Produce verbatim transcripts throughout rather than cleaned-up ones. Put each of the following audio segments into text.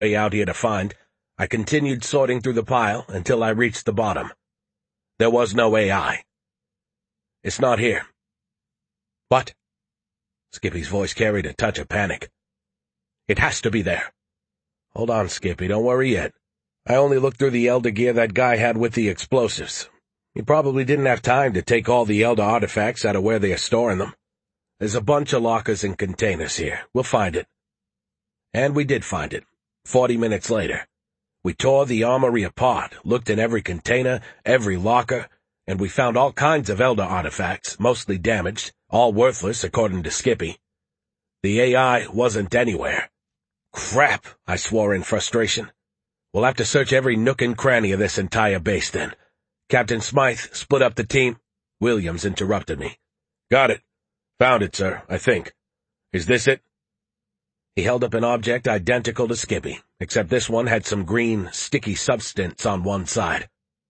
way out here to find, I continued sorting through the pile until I reached the bottom. There was no A I. It's not here. What? Skippy's voice carried a touch of panic. It has to be there. Hold on, Skippy, don't worry yet. I only looked through the Elder gear that guy had with the explosives. He probably didn't have time to take all the Elder artifacts out of where they are storing them. There's a bunch of lockers and containers here. We'll find it. And we did find it, forty minutes later. We tore the armory apart, looked in every container, every locker, and we found all kinds of Elder artifacts, mostly damaged, all worthless according to Skippy. The A I wasn't anywhere. Crap, I swore in frustration. We'll have to search every nook and cranny of this entire base then. Captain Smythe, split up the team. Williams interrupted me. Got it. Found it, sir, I think. Is this it? He held up an object identical to Skippy, except this one had some green, sticky substance on one side.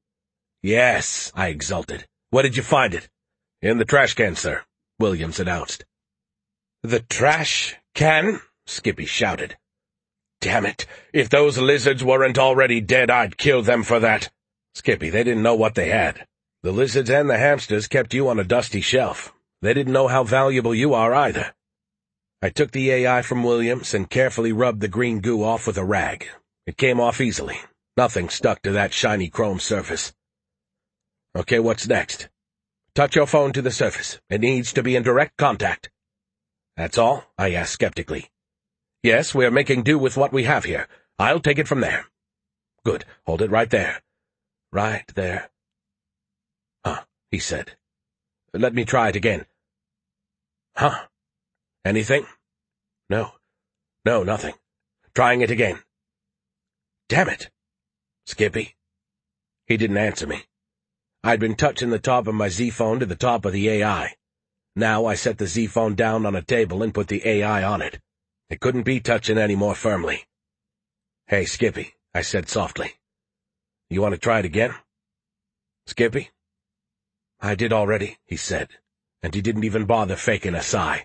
Yes, I exulted. Where did you find it? In the trash can, sir, Williams announced. The trash can? Skippy shouted. Damn it! If those lizards weren't already dead, I'd kill them for that. Skippy, they didn't know what they had. The lizards and the hamsters kept you on a dusty shelf. They didn't know how valuable you are either. I took the A I from Williams and carefully rubbed the green goo off with a rag. It came off easily. Nothing stuck to that shiny chrome surface. Okay, what's next? Touch your phone to the surface. It needs to be in direct contact. That's all? I asked skeptically. Yes, we're making do with what we have here. I'll take it from there. Good. Hold it right there. Right there. Huh, he said. Let me try it again. Huh. Anything? No. No, nothing. Trying it again. Damn it. Skippy? He didn't answer me. I'd been touching the top of my Z-phone to the top of the A I. Now I set the Z-phone down on a table and put the A I on it. It couldn't be touching any more firmly. Hey, Skippy, I said softly. You want to try it again? Skippy? I did already, he said, and he didn't even bother faking a sigh.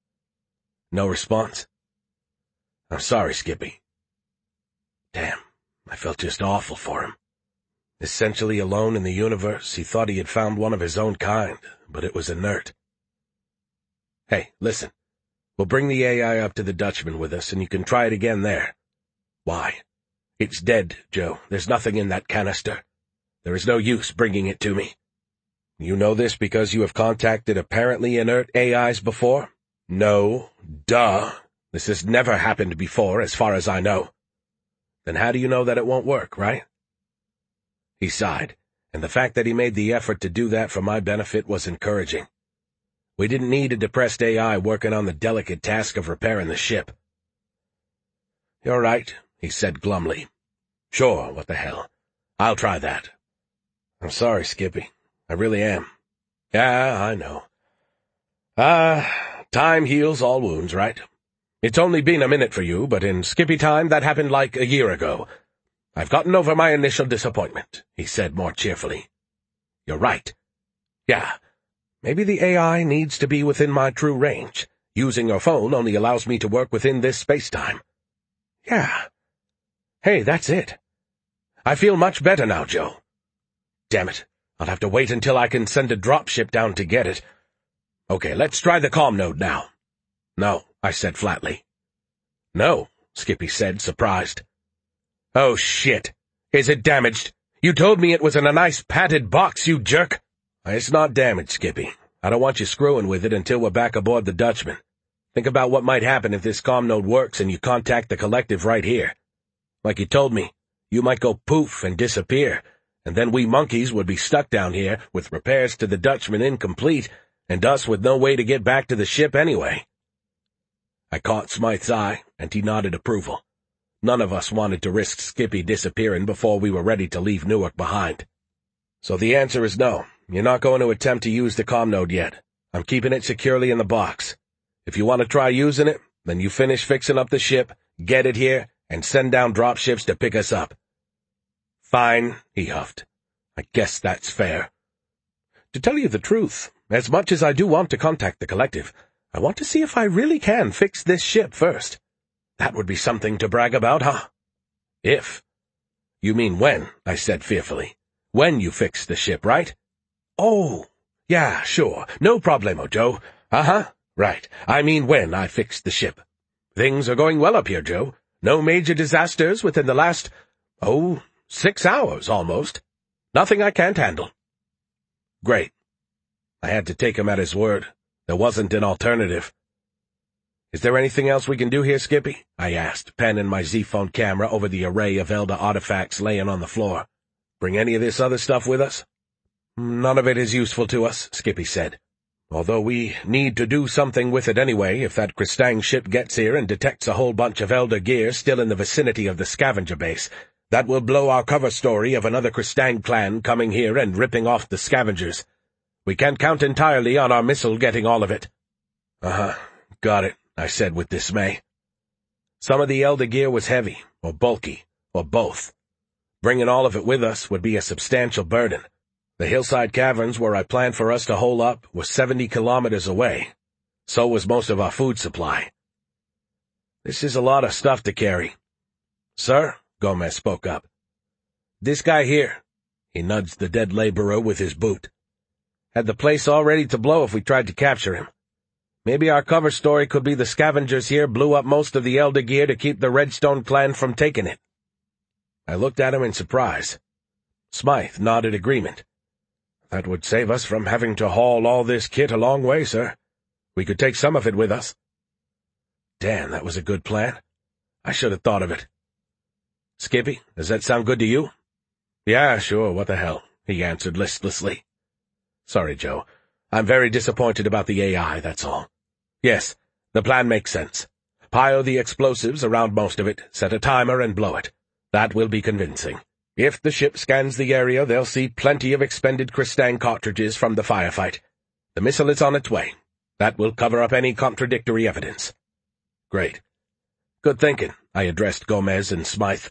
No response? I'm sorry, Skippy. Damn, I felt just awful for him. Essentially alone in the universe, he thought he had found one of his own kind, but it was inert. Hey, listen. We'll bring the A I up to the Dutchman with us, and you can try it again there. Why? It's dead, Joe. There's nothing in that canister. There is no use bringing it to me. You know this because you have contacted apparently inert A Is before? No. Duh. This has never happened before, as far as I know. Then how do you know that it won't work, right? He sighed, and the fact that he made the effort to do that for my benefit was encouraging. We didn't need a depressed A I working on the delicate task of repairing the ship. You're right, he said glumly. Sure, what the hell. I'll try that. I'm sorry, Skippy. I really am. Yeah, I know. Ah, uh, time heals all wounds, right? It's only been a minute for you, but in Skippy time that happened like a year ago. I've gotten over my initial disappointment, he said more cheerfully. You're right. Yeah. Maybe the A I needs to be within my true range. Using your phone only allows me to work within this space-time. Yeah. Hey, that's it. I feel much better now, Joe. Damn it. I'll have to wait until I can send a dropship down to get it. Okay, let's try the comm node now. No, I said flatly. No, Skippy said, surprised. Oh, shit. Is it damaged? You told me it was in a nice padded box, you jerk. It's not damaged, Skippy. I don't want you screwing with it until we're back aboard the Dutchman. Think about what might happen if this comm node works and you contact the collective right here. Like you told me, you might go poof and disappear, and then we monkeys would be stuck down here with repairs to the Dutchman incomplete, and us with no way to get back to the ship anyway. I caught Smythe's eye, and he nodded approval. None of us wanted to risk Skippy disappearing before we were ready to leave Newark behind. So the answer is no. You're not going to attempt to use the comm node yet. I'm keeping it securely in the box. If you want to try using it, then you finish fixing up the ship, get it here, and send down dropships to pick us up. Fine, he huffed. I guess that's fair. To tell you the truth, as much as I do want to contact the collective, I want to see if I really can fix this ship first. That would be something to brag about, huh? If. You mean when, I said fearfully. When you fix the ship, right? Oh, yeah, sure. No problemo, Joe. Uh-huh. Right. I mean when I fix the ship. Things are going well up here, Joe. No major disasters within the last, oh, six hours, almost. Nothing I can't handle. Great. I had to take him at his word. There wasn't an alternative. Is there anything else we can do here, Skippy? I asked, panning my Z-phone camera over the array of Elder artifacts laying on the floor. Bring any of this other stuff with us? None of it is useful to us, Skippy said. Although we need to do something with it anyway if that Kristang ship gets here and detects a whole bunch of Elder gear still in the vicinity of the scavenger base. That will blow our cover story of another Kristang clan coming here and ripping off the scavengers. We can't count entirely on our missile getting all of it. Uh-huh, got it, I said with dismay. Some of the Elder gear was heavy, or bulky, or both. Bringing all of it with us would be a substantial burden. The hillside caverns where I planned for us to hole up were seventy kilometers away. So was most of our food supply. This is a lot of stuff to carry. Sir, Gomez spoke up. This guy here, he nudged the dead laborer with his boot, had the place all ready to blow if we tried to capture him. Maybe our cover story could be the scavengers here blew up most of the Elder gear to keep the Redstone clan from taking it. I looked at him in surprise. Smythe nodded agreement. That would save us from having to haul all this kit a long way, sir. We could take some of it with us. Damn, that was a good plan. I should have thought of it. Skippy, does that sound good to you? Yeah, sure, what the hell, he answered listlessly. Sorry, Joe. I'm very disappointed about the A I, that's all. Yes, the plan makes sense. Pile the explosives around most of it, set a timer and blow it. That will be convincing. If the ship scans the area, they'll see plenty of expended Kristang cartridges from the firefight. The missile is on its way. That will cover up any contradictory evidence. Great. Good thinking, I addressed Gomez and Smythe.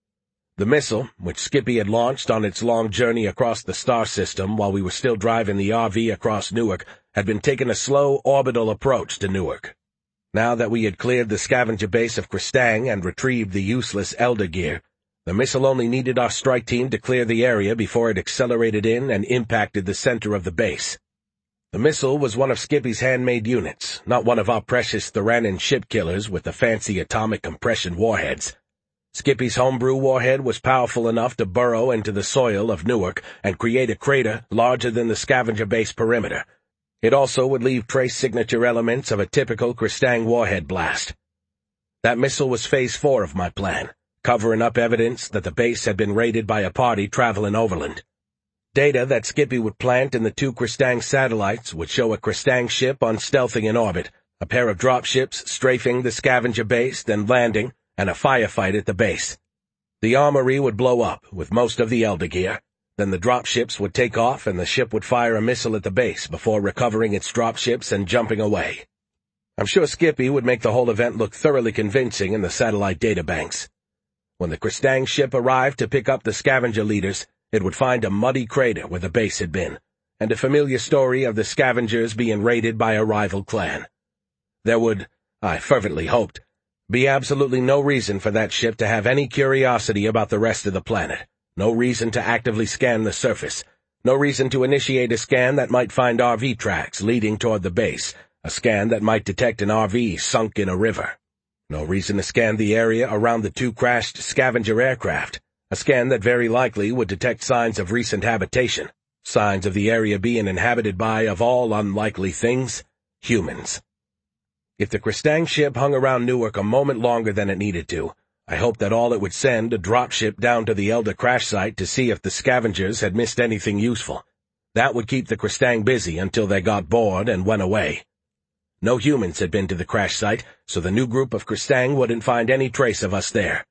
The missile, which Skippy had launched on its long journey across the star system while we were still driving the R V across Newark, had been taking a slow orbital approach to Newark. Now that we had cleared the scavenger base of Kristang and retrieved the useless Elder gear, the missile only needed our strike team to clear the area before it accelerated in and impacted the center of the base. The missile was one of Skippy's handmade units, not one of our precious Theranin ship killers with the fancy atomic compression warheads. Skippy's homebrew warhead was powerful enough to burrow into the soil of Newark and create a crater larger than the scavenger base perimeter. It also would leave trace signature elements of a typical Kristang warhead blast. That missile was phase four of my plan, covering up evidence that the base had been raided by a party traveling overland. Data that Skippy would plant in the two Kristang satellites would show a Kristang ship unstealthing in orbit, a pair of dropships strafing the scavenger base, then landing, and a firefight at the base. The armory would blow up, with most of the Elder gear. Then the dropships would take off and the ship would fire a missile at the base before recovering its dropships and jumping away. I'm sure Skippy would make the whole event look thoroughly convincing in the satellite databanks. When the Kristang ship arrived to pick up the scavenger leaders, it would find a muddy crater where the base had been, and a familiar story of the scavengers being raided by a rival clan. There would, I fervently hoped, be absolutely no reason for that ship to have any curiosity about the rest of the planet, no reason to actively scan the surface, no reason to initiate a scan that might find R V tracks leading toward the base, a scan that might detect an R V sunk in a river. No reason to scan the area around the two crashed scavenger aircraft, a scan that very likely would detect signs of recent habitation, signs of the area being inhabited by, of all unlikely things, humans. If the Kristang ship hung around Newark a moment longer than it needed to, I hoped that all it would send a dropship down to the Elder crash site to see if the scavengers had missed anything useful. That would keep the Kristang busy until they got bored and went away. No humans had been to the crash site, so the new group of Kristang wouldn't find any trace of us there.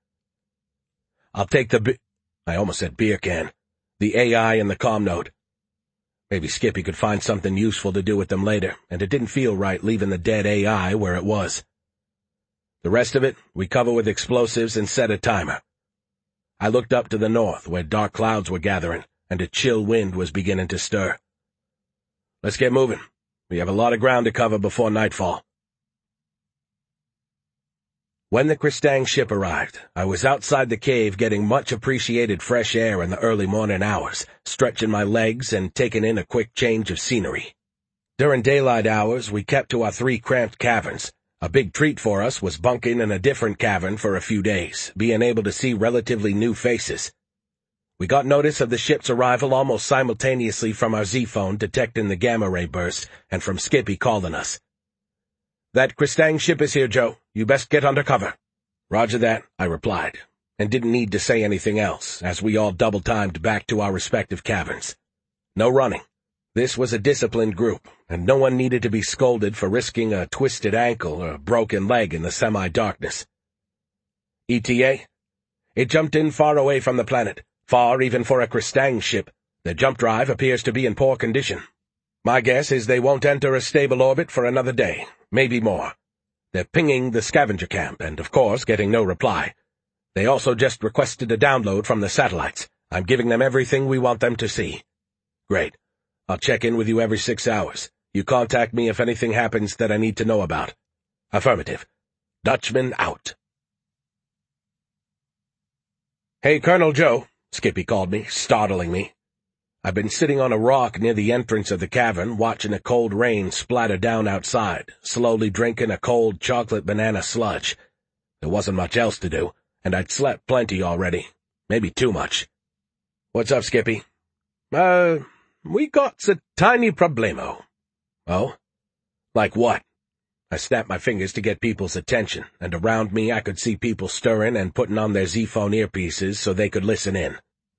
I'll take the bi- I almost said beer can. The A I and the comm node. Maybe Skippy could find something useful to do with them later, and it didn't feel right leaving the dead A I where it was. The rest of it, we cover with explosives and set a timer. I looked up to the north, where dark clouds were gathering, and a chill wind was beginning to stir. Let's get moving. We have a lot of ground to cover before nightfall. When the Kristang ship arrived, I was outside the cave getting much appreciated fresh air in the early morning hours, stretching my legs and taking in a quick change of scenery. During daylight hours, we kept to our three cramped caverns. A big treat for us was bunking in a different cavern for a few days, being able to see relatively new faces. We got notice of the ship's arrival almost simultaneously from our Z-phone detecting the gamma-ray burst and from Skippy calling us. "That Kristang ship is here, Joe. You best get under cover." "Roger that," I replied, and didn't need to say anything else, as we all double-timed back to our respective caverns. No running. This was a disciplined group, and no one needed to be scolded for risking a twisted ankle or a broken leg in the semi-darkness. "E T A? It jumped in far away from the planet, far even for a Kristang ship. The jump drive appears to be in poor condition. My guess is they won't enter a stable orbit for another day, maybe more. They're pinging the scavenger camp and, of course, getting no reply. They also just requested a download from the satellites. I'm giving them everything we want them to see." "Great. I'll check in with you every six hours. You contact me if anything happens that I need to know about." "Affirmative. Dutchman out." "Hey, Colonel Joe," Skippy called me, startling me. I'd been sitting on a rock near the entrance of the cavern, watching a cold rain splatter down outside, slowly drinking a cold chocolate banana sludge. There wasn't much else to do, and I'd slept plenty already. Maybe too much. "What's up, Skippy?" Uh... "We got a tiny problemo." "Oh? Like what?" I snapped my fingers to get people's attention, and around me I could see people stirring and putting on their Z-phone earpieces so they could listen in.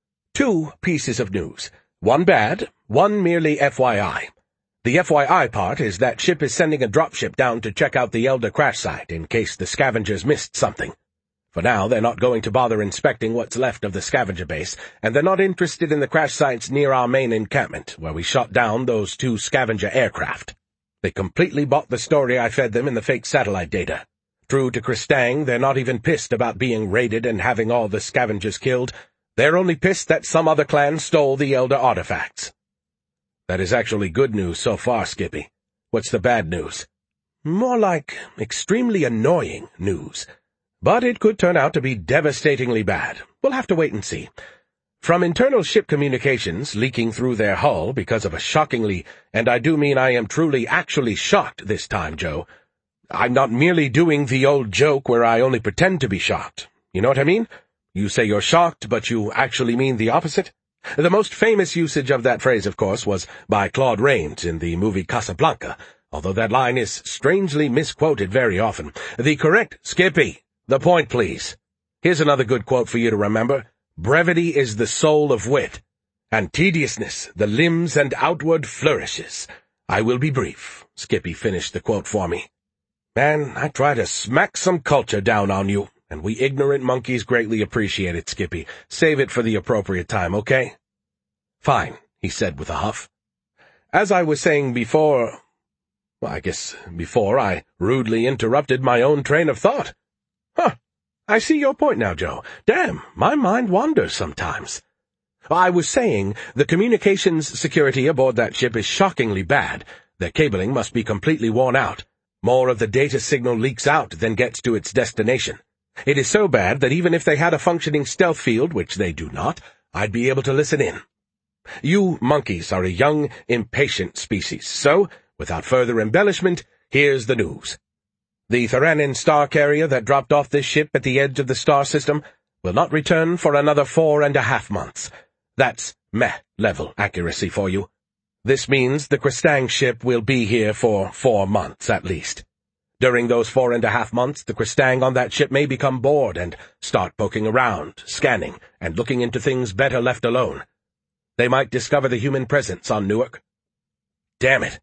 "Two pieces of news. One bad, one merely F Y I. The F Y I part is that ship is sending a dropship down to check out the Elder crash site in case the scavengers missed something. For now, they're not going to bother inspecting what's left of the scavenger base, and they're not interested in the crash sites near our main encampment, where we shot down those two scavenger aircraft. They completely bought the story I fed them in the fake satellite data. True to Kristang, they're not even pissed about being raided and having all the scavengers killed. They're only pissed that some other clan stole the Elder artifacts." "That is actually good news so far, Skippy. What's the bad news?" "More like extremely annoying news. But it could turn out to be devastatingly bad. We'll have to wait and see. From internal ship communications leaking through their hull because of a shockingly, and I do mean I am truly actually shocked this time, Joe. I'm not merely doing the old joke where I only pretend to be shocked. You know what I mean? You say you're shocked, but you actually mean the opposite. The most famous usage of that phrase, of course, was by Claude Rains in the movie Casablanca, although that line is strangely misquoted very often. The correct Skippy. The point, please. Here's another good quote for you to remember. Brevity is the soul of wit, and tediousness the limbs and outward flourishes. I will be brief. Skippy finished the quote for me. Man, I try to smack some culture down on you, and we ignorant monkeys greatly appreciate it, Skippy. Save it for the appropriate time, okay? Fine, he said with a huff. As I was saying before, well, I guess before I rudely interrupted my own train of thought. Huh, I see your point now, Joe. Damn, my mind wanders sometimes. I was saying the communications security aboard that ship is shockingly bad. Their cabling must be completely worn out. More of the data signal leaks out than gets to its destination. It is so bad that even if they had a functioning stealth field, which they do not, I'd be able to listen in. You monkeys are a young, impatient species, so, without further embellishment, here's the news. The Theranin star carrier that dropped off this ship at the edge of the star system will not return for another four and a half months. That's meh-level accuracy for you. This means the Kristang ship will be here for four months at least. During those four and a half months, the Kristang on that ship may become bored and start poking around, scanning, and looking into things better left alone. They might discover the human presence on Newark. Damn it.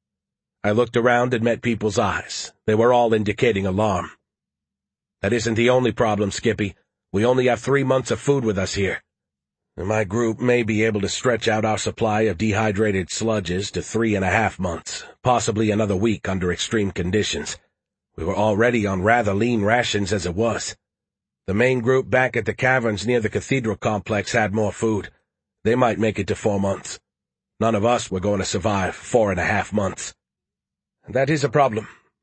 I looked around and met people's eyes. They were all indicating alarm. That isn't the only problem, Skippy. We only have three months of food with us here. My group may be able to stretch out our supply of dehydrated sludges to three and a half months, possibly another week under extreme conditions. We were already on rather lean rations as it was. The main group back at the caverns near the cathedral complex had more food. They might make it to four months. None of us were going to survive four and a half months. That is a problem.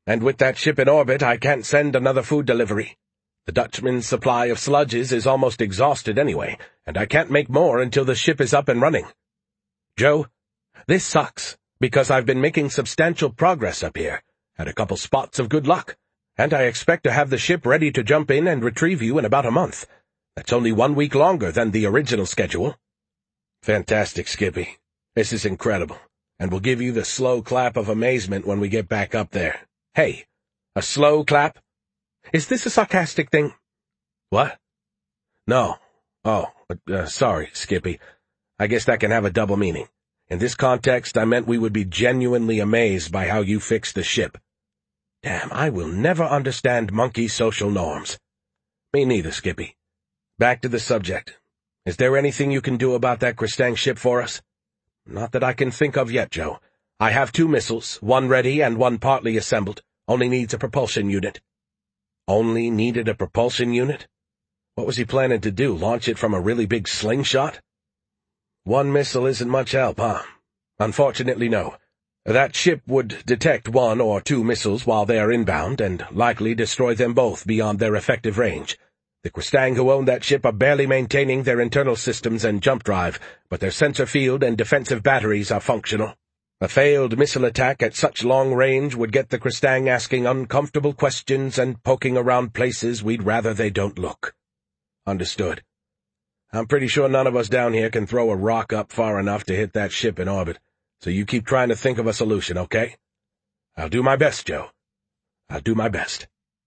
And with that ship in orbit, I can't send another food delivery. The Dutchman's supply of sludges is almost exhausted anyway, and I can't make more until the ship is up and running. Joe, this sucks, because I've been making substantial progress up here, had a couple spots of good luck, and I expect to have the ship ready to jump in and retrieve you in about a month. That's only one week longer than the original schedule. Fantastic, Skippy. This is incredible, and we'll give you the slow clap of amazement when we get back up there. Hey, a slow clap? Is this a sarcastic thing? What? No. Oh, uh, sorry, Skippy. I guess that can have a double meaning. In this context, I meant we would be genuinely amazed by how you fixed the ship. Damn, I will never understand monkey social norms. Me neither, Skippy. Back to the subject. Is there anything you can do about that Kristang ship for us? Not that I can think of yet, Joe. I have two missiles, one ready and one partly assembled. Only needs a propulsion unit. Only needed a propulsion unit? What was he planning to do, launch it from a really big slingshot? One missile isn't much help, huh? Unfortunately, no. That ship would detect one or two missiles while they are inbound, and likely destroy them both beyond their effective range. The Kristang who own that ship are barely maintaining their internal systems and jump drive, but their sensor field and defensive batteries are functional. A failed missile attack at such long range would get the Kristang asking uncomfortable questions and poking around places we'd rather they don't look. Understood. I'm pretty sure none of us down here can throw a rock up far enough to hit that ship in orbit, so you keep trying to think of a solution, okay? I'll do my best, Joe. I'll do my best.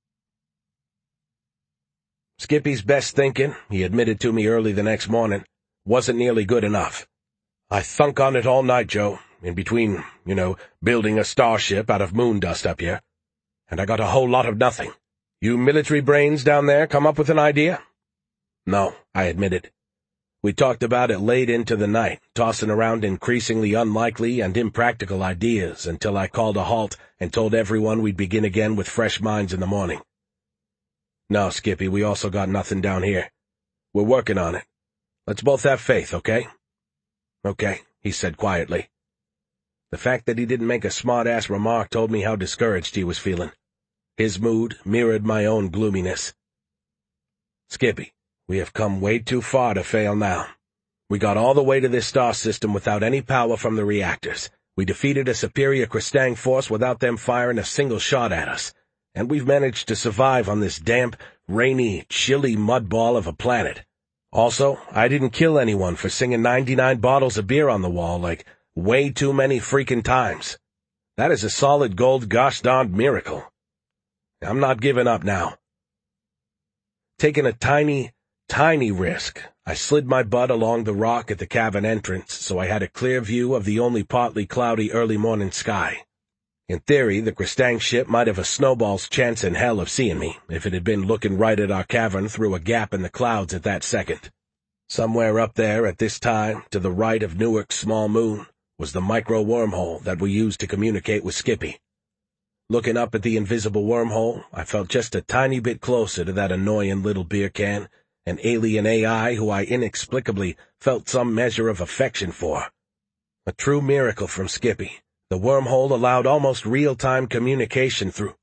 Skippy's best thinking, he admitted to me early the next morning, wasn't nearly good enough. I thunk on it all night, Joe, in between, you know, building a starship out of moon dust up here. And I got a whole lot of nothing. You military brains down there come up with an idea? No, I admitted. We talked about it late into the night, tossing around increasingly unlikely and impractical ideas until I called a halt and told everyone we'd begin again with fresh minds in the morning. No, Skippy, we also got nothing down here. We're working on it. Let's both have faith, okay? Okay, he said quietly. The fact that he didn't make a smart-ass remark told me how discouraged he was feeling. His mood mirrored my own gloominess. Skippy, we have come way too far to fail now. We got all the way to this star system without any power from the reactors. We defeated a superior Kristang force without them firing a single shot at us. And we've managed to survive on this damp, rainy, chilly mudball of a planet. Also, I didn't kill anyone for singing ninety-nine bottles of beer on the wall like way too many freaking times. That is a solid gold gosh-darned miracle. I'm not giving up now. Taking a tiny, tiny risk, I slid my butt along the rock at the cavern entrance so I had a clear view of the only partly cloudy early morning sky. In theory, the Kristang ship might have a snowball's chance in hell of seeing me if it had been looking right at our cavern through a gap in the clouds at that second. Somewhere up there at this time, to the right of Newark's small moon, was the micro-wormhole that we used to communicate with Skippy. Looking up at the invisible wormhole, I felt just a tiny bit closer to that annoying little beer can, an alien A I who I inexplicably felt some measure of affection for. A true miracle from Skippy. The wormhole allowed almost real-time communication through...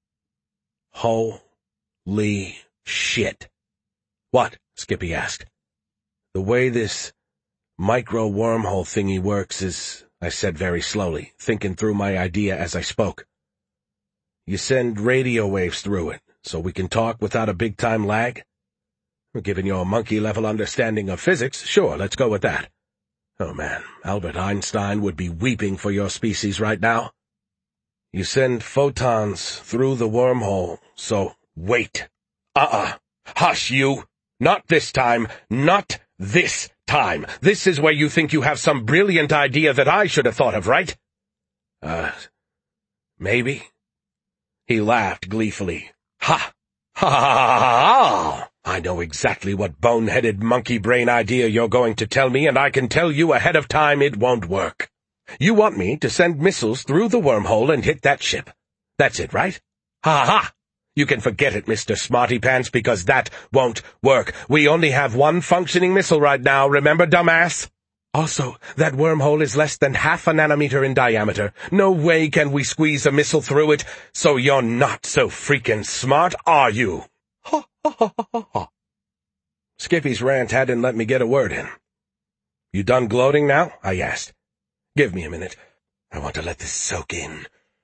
Holy shit. What? Skippy asked. The way this micro-wormhole thingy works is, I said very slowly, thinking through my idea as I spoke. You send radio waves through it, so we can talk without a big-time lag? Given your monkey-level understanding of physics, sure, let's go with that. Oh, man, Albert Einstein would be weeping for your species right now. You send photons through the wormhole, so wait. Uh-uh. Hush, you. Not this time. Not this time. This is where you think you have some brilliant idea that I should have thought of, right? Uh, maybe. He laughed gleefully. Ha! Ha ha ha ha ha! I know exactly what boneheaded monkey-brain idea you're going to tell me, and I can tell you ahead of time it won't work. You want me to send missiles through the wormhole and hit that ship. That's it, right? Ha ha! You can forget it, Mister Smarty Pants, because that won't work. We only have one functioning missile right now, remember, dumbass? Also, that wormhole is less than half a nanometer in diameter. No way can we squeeze a missile through it, so you're not so freaking smart, are you? Ha ha ha ha ha. Skippy's rant hadn't let me get a word in. You done gloating now? I asked. Give me a minute. I want to let this soak in.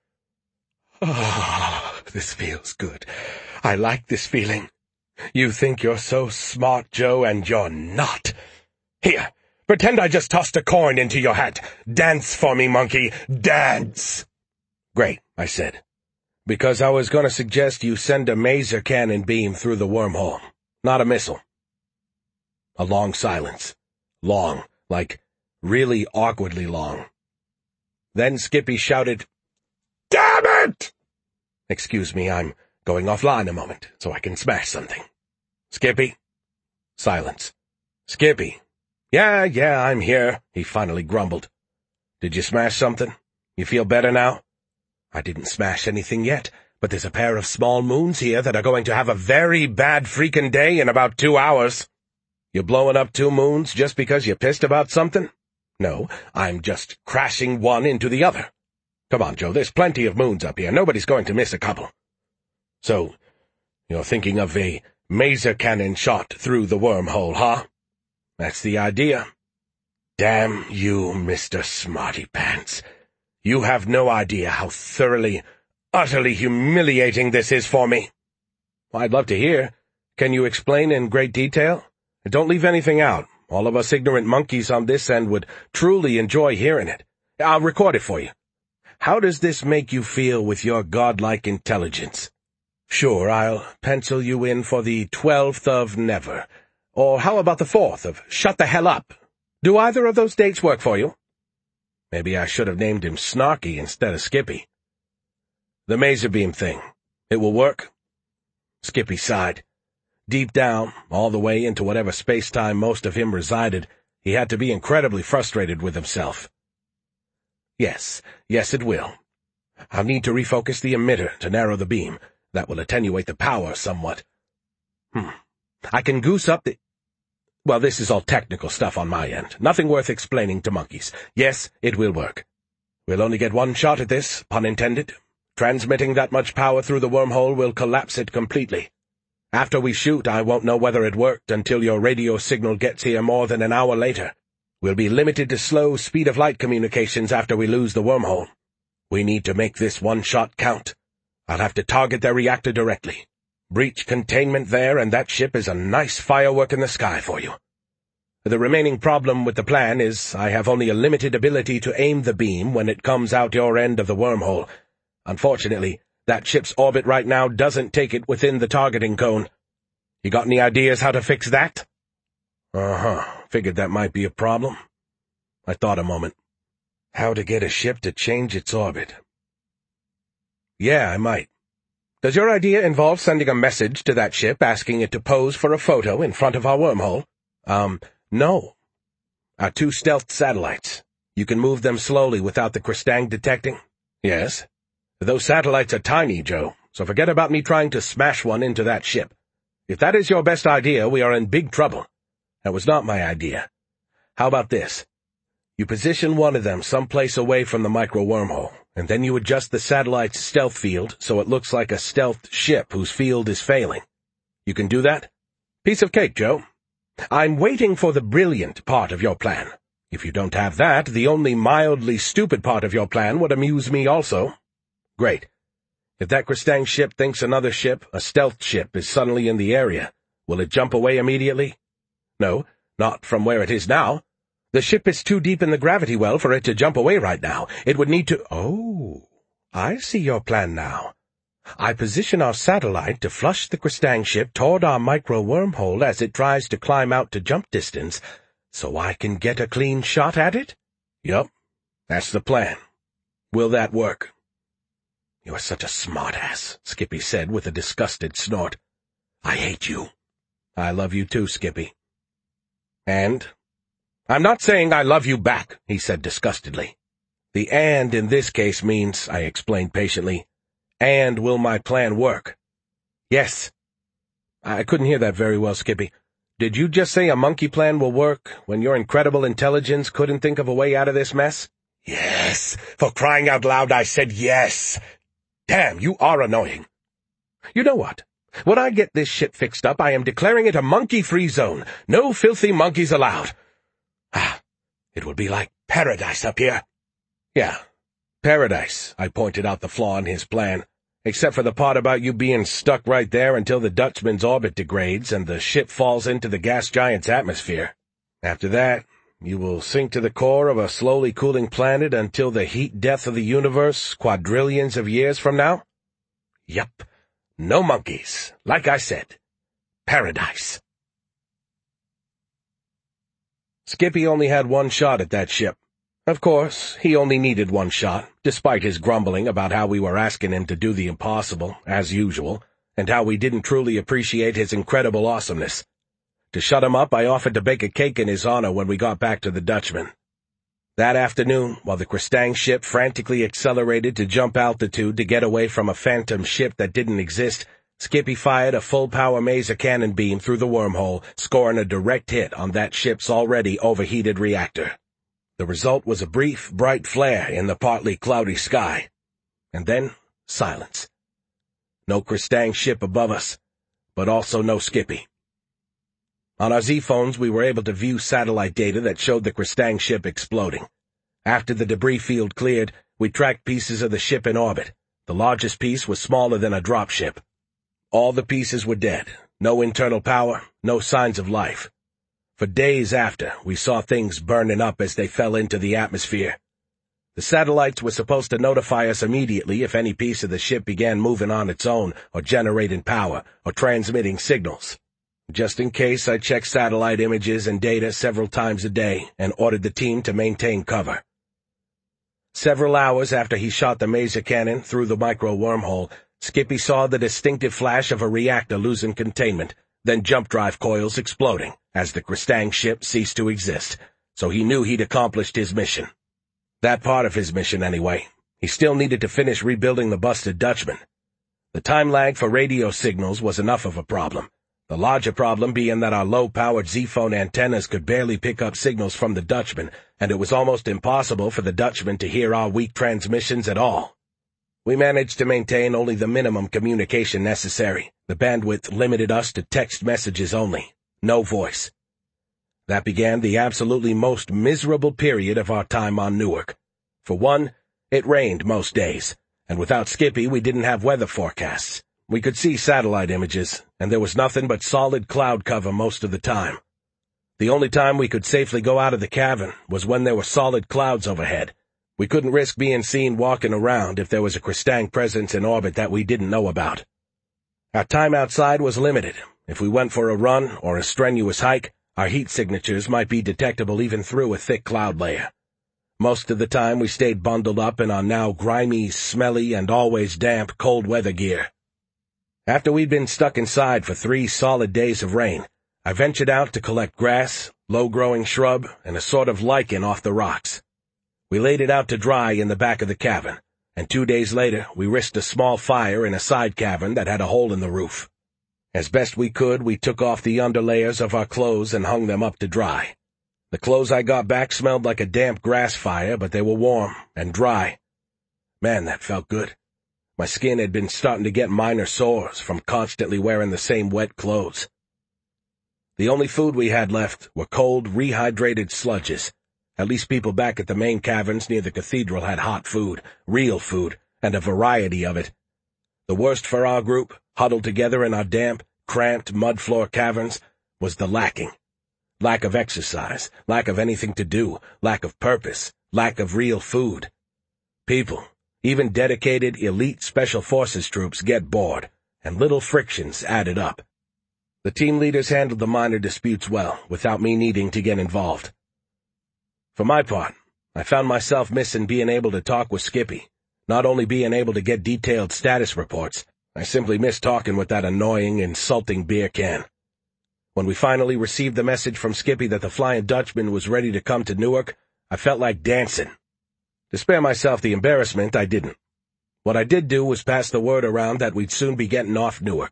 Ah, oh, this feels good. I like this feeling. You think you're so smart, Joe, and you're not. Here, pretend I just tossed a coin into your hat. Dance for me, monkey. Dance! Great, I said, because I was going to suggest you send a maser cannon beam through the wormhole, not a missile. A long silence. Long, like really awkwardly long. Then Skippy shouted, "Damn it!" Excuse me, I'm going offline a moment, so I can smash something. Skippy? Silence. Skippy. Yeah, yeah, I'm here, he finally grumbled. Did you smash something? You feel better now? I didn't smash anything yet, but there's a pair of small moons here that are going to have a very bad freaking day in about two hours. You blowing up two moons just because you're pissed about something? No, I'm just crashing one into the other. Come on, Joe, there's plenty of moons up here. Nobody's going to miss a couple. So, you're thinking of a maser cannon shot through the wormhole, huh? That's the idea. Damn you, Mister Smarty Pants. You have no idea how thoroughly, utterly humiliating this is for me. I'd love to hear. Can you explain in great detail? Don't leave anything out. All of us ignorant monkeys on this end would truly enjoy hearing it. I'll record it for you. How does this make you feel with your godlike intelligence? Sure, I'll pencil you in for the twelfth of never. Or how about the fourth of shut the hell up? Do either of those dates work for you? Maybe I should have named him Snarky instead of Skippy. The maser beam thing. It will work? Skippy sighed. Deep down, all the way into whatever space-time most of him resided, he had to be incredibly frustrated with himself. Yes, yes it will. I'll need to refocus the emitter to narrow the beam. That will attenuate the power somewhat. Hmm. I can goose up the... Well, this is all technical stuff on my end. Nothing worth explaining to monkeys. Yes, it will work. We'll only get one shot at this, pun intended. Transmitting that much power through the wormhole will collapse it completely. After we shoot, I won't know whether it worked until your radio signal gets here more than an hour later. We'll be limited to slow speed-of-light communications after we lose the wormhole. We need to make this one shot count. I'll have to target their reactor directly. Breach containment there, and that ship is a nice firework in the sky for you. The remaining problem with the plan is I have only a limited ability to aim the beam when it comes out your end of the wormhole. Unfortunately, that ship's orbit right now doesn't take it within the targeting cone. You got any ideas how to fix that? Uh-huh. Figured that might be a problem. I thought a moment. How to get a ship to change its orbit. Yeah, I might. Does your idea involve sending a message to that ship asking it to pose for a photo in front of our wormhole? Um, no. Our two stealth satellites. You can move them slowly without the Kristang detecting? Yes. Those satellites are tiny, Joe, so forget about me trying to smash one into that ship. If that is your best idea, we are in big trouble. That was not my idea. How about this? You position one of them someplace away from the micro-wormhole, and then you adjust the satellite's stealth field so it looks like a stealthed ship whose field is failing. You can do that? Piece of cake, Joe. I'm waiting for the brilliant part of your plan. If you don't have that, the only mildly stupid part of your plan would amuse me also. Great. If that Kristang ship thinks another ship, a stealth ship, is suddenly in the area, will it jump away immediately? No, not from where it is now. The ship is too deep in the gravity well for it to jump away right now. It would need to— Oh, I see your plan now. I position our satellite to flush the Kristang ship toward our micro-wormhole as it tries to climb out to jump distance, so I can get a clean shot at it? Yup, that's the plan. Will that work? You're such a smartass, Skippy said with a disgusted snort. I hate you. I love you too, Skippy. And? I'm not saying I love you back, he said disgustedly. The and in this case means, I explained patiently, and will my plan work? Yes. I couldn't hear that very well, Skippy. Did you just say a monkey plan will work when your incredible intelligence couldn't think of a way out of this mess? Yes, for crying out loud, I said yes. Damn, you are annoying. You know what? When I get this shit fixed up, I am declaring it a monkey-free zone. No filthy monkeys allowed. Ah, it will be like paradise up here. Yeah, paradise, I pointed out the flaw in his plan. Except for the part about you being stuck right there until the Dutchman's orbit degrades and the ship falls into the gas giant's atmosphere. After that, you will sink to the core of a slowly cooling planet until the heat death of the universe quadrillions of years from now? Yup. No monkeys. Like I said. Paradise. Skippy only had one shot at that ship. Of course, he only needed one shot, despite his grumbling about how we were asking him to do the impossible, as usual, and how we didn't truly appreciate his incredible awesomeness. To shut him up, I offered to bake a cake in his honor when we got back to the Dutchman. That afternoon, while the Kristang ship frantically accelerated to jump altitude to get away from a phantom ship that didn't exist, Skippy fired a full-power maser cannon beam through the wormhole, scoring a direct hit on that ship's already overheated reactor. The result was a brief, bright flare in the partly cloudy sky. And then, silence. No Kristang ship above us, but also no Skippy. On our Z-phones, we were able to view satellite data that showed the Kristang ship exploding. After the debris field cleared, we tracked pieces of the ship in orbit. The largest piece was smaller than a dropship. All the pieces were dead. No internal power, no signs of life. For days after, we saw things burning up as they fell into the atmosphere. The satellites were supposed to notify us immediately if any piece of the ship began moving on its own, or generating power, or transmitting signals. Just in case, I checked satellite images and data several times a day and ordered the team to maintain cover. Several hours after he shot the maser cannon through the micro-wormhole, Skippy saw the distinctive flash of a reactor losing containment, then jump drive coils exploding, as the Kristang ship ceased to exist, so he knew he'd accomplished his mission. That part of his mission, anyway. He still needed to finish rebuilding the busted Dutchman. The time lag for radio signals was enough of a problem, the larger problem being that our low-powered Z-phone antennas could barely pick up signals from the Dutchman, and it was almost impossible for the Dutchman to hear our weak transmissions at all. We managed to maintain only the minimum communication necessary. The bandwidth limited us to text messages only, no voice. That began the absolutely most miserable period of our time on Newark. For one, it rained most days, and without Skippy we didn't have weather forecasts. We could see satellite images, and there was nothing but solid cloud cover most of the time. The only time we could safely go out of the cavern was when there were solid clouds overhead. We couldn't risk being seen walking around if there was a Kristang presence in orbit that we didn't know about. Our time outside was limited. If we went for a run or a strenuous hike, our heat signatures might be detectable even through a thick cloud layer. Most of the time we stayed bundled up in our now grimy, smelly, and always damp cold weather gear. After we'd been stuck inside for three solid days of rain, I ventured out to collect grass, low-growing shrub, and a sort of lichen off the rocks. We laid it out to dry in the back of the cavern, and two days later we risked a small fire in a side cavern that had a hole in the roof. As best we could, we took off the underlayers of our clothes and hung them up to dry. The clothes I got back smelled like a damp grass fire, but they were warm and dry. Man, that felt good. My skin had been starting to get minor sores from constantly wearing the same wet clothes. The only food we had left were cold, rehydrated sludges. At least people back at the main caverns near the cathedral had hot food, real food, and a variety of it. The worst for our group, huddled together in our damp, cramped mud-floor caverns, was the lacking. Lack of exercise, lack of anything to do, lack of purpose, lack of real food. People, even dedicated elite special forces troops, get bored, and little frictions added up. The team leaders handled the minor disputes well, without me needing to get involved. For my part, I found myself missing being able to talk with Skippy, not only being able to get detailed status reports. I simply missed talking with that annoying, insulting beer can. When we finally received the message from Skippy that the Flying Dutchman was ready to come to Newark, I felt like dancing. To spare myself the embarrassment, I didn't. What I did do was pass the word around that we'd soon be getting off Newark.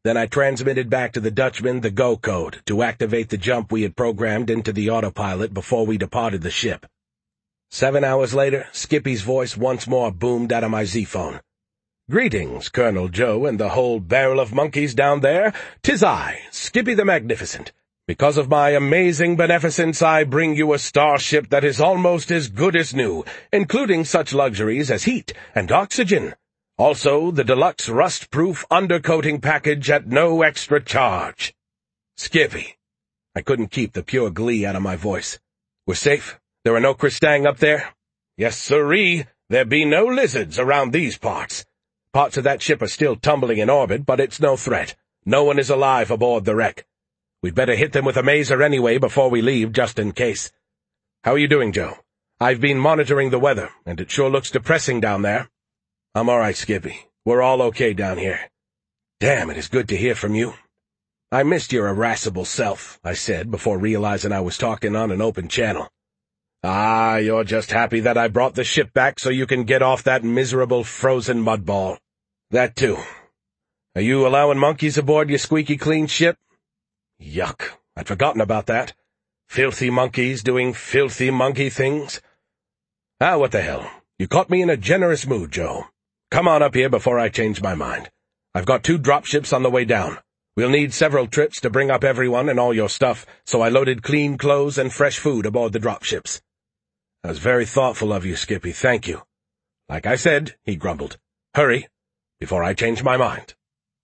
Then I transmitted back to the Dutchman the go code to activate the jump we had programmed into the autopilot before we departed the ship. Seven hours later, Skippy's voice once more boomed out of my Z-phone. "Greetings, Colonel Joe and the whole barrel of monkeys down there. 'Tis I, Skippy the Magnificent. Because of my amazing beneficence, I bring you a starship that is almost as good as new, including such luxuries as heat and oxygen. Also, the deluxe rust-proof undercoating package at no extra charge." Skippy. I couldn't keep the pure glee out of my voice. "We're safe? There are no Kristang up there?" "Yes, sirree. There be no lizards around these parts. Parts of that ship are still tumbling in orbit, but it's no threat. No one is alive aboard the wreck. We'd better hit them with a maser anyway before we leave, just in case. How are you doing, Joe? I've been monitoring the weather, and it sure looks depressing down there." "I'm all right, Skippy. We're all okay down here." "Damn, it is good to hear from you." "I missed your irascible self," I said, before realizing I was talking on an open channel. "Ah, you're just happy that I brought the ship back so you can get off that miserable frozen mudball." "That too. Are you allowing monkeys aboard your squeaky clean ship?" "Yuck, I'd forgotten about that. Filthy monkeys doing filthy monkey things." "Ah, what the hell. You caught me in a generous mood, Joe. Come on up here before I change my mind. I've got two dropships on the way down. We'll need several trips to bring up everyone and all your stuff, so I loaded clean clothes and fresh food aboard the dropships." "That was very thoughtful of you, Skippy. Thank you." "Like I said," he grumbled. "Hurry, before I change my mind."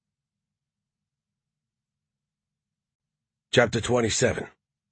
Chapter twenty-seven.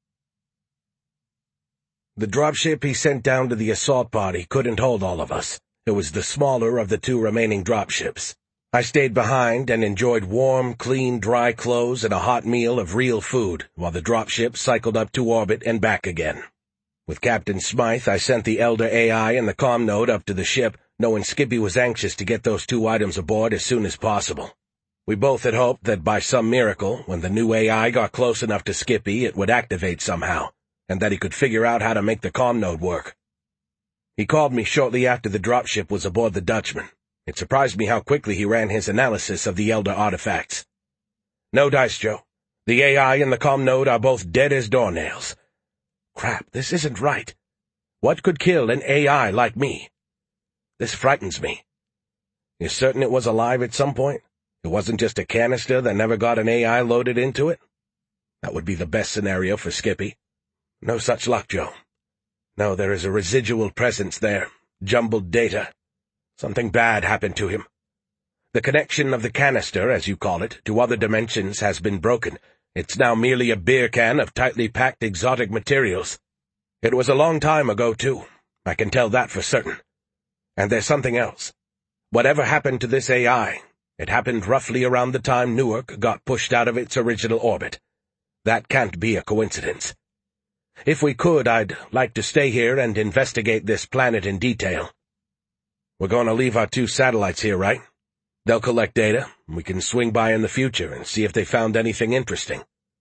The dropship he sent down to the assault party couldn't hold all of us. It was the smaller of the two remaining dropships. I stayed behind and enjoyed warm, clean, dry clothes and a hot meal of real food, while the dropship cycled up to orbit and back again. With Captain Smythe, I sent the Elder A I and the comm node up to the ship, knowing Skippy was anxious to get those two items aboard as soon as possible. We both had hoped that by some miracle, when the new A I got close enough to Skippy, it would activate somehow, and that he could figure out how to make the comm node work. He called me shortly after the dropship was aboard the Dutchman. It surprised me how quickly he ran his analysis of the Elder artifacts. "No dice, Joe. The A I and the comm node are both dead as doornails." "Crap, this isn't right. What could kill an A I like me? This frightens me." "You're certain it was alive at some point? It wasn't just a canister that never got an A I loaded into it?" "That would be the best scenario for Skippy." "No such luck, Joe. No, there is a residual presence there. Jumbled data. Something bad happened to him. The connection of the canister, as you call it, to other dimensions has been broken. It's now merely a beer can of tightly packed exotic materials. It was a long time ago, too. I can tell that for certain. And there's something else. Whatever happened to this A I, it happened roughly around the time Newark got pushed out of its original orbit. That can't be a coincidence. If we could, I'd like to stay here and investigate this planet in detail. We're going to leave our two satellites here, right? They'll collect data, and we can swing by in the future and see if they found anything interesting.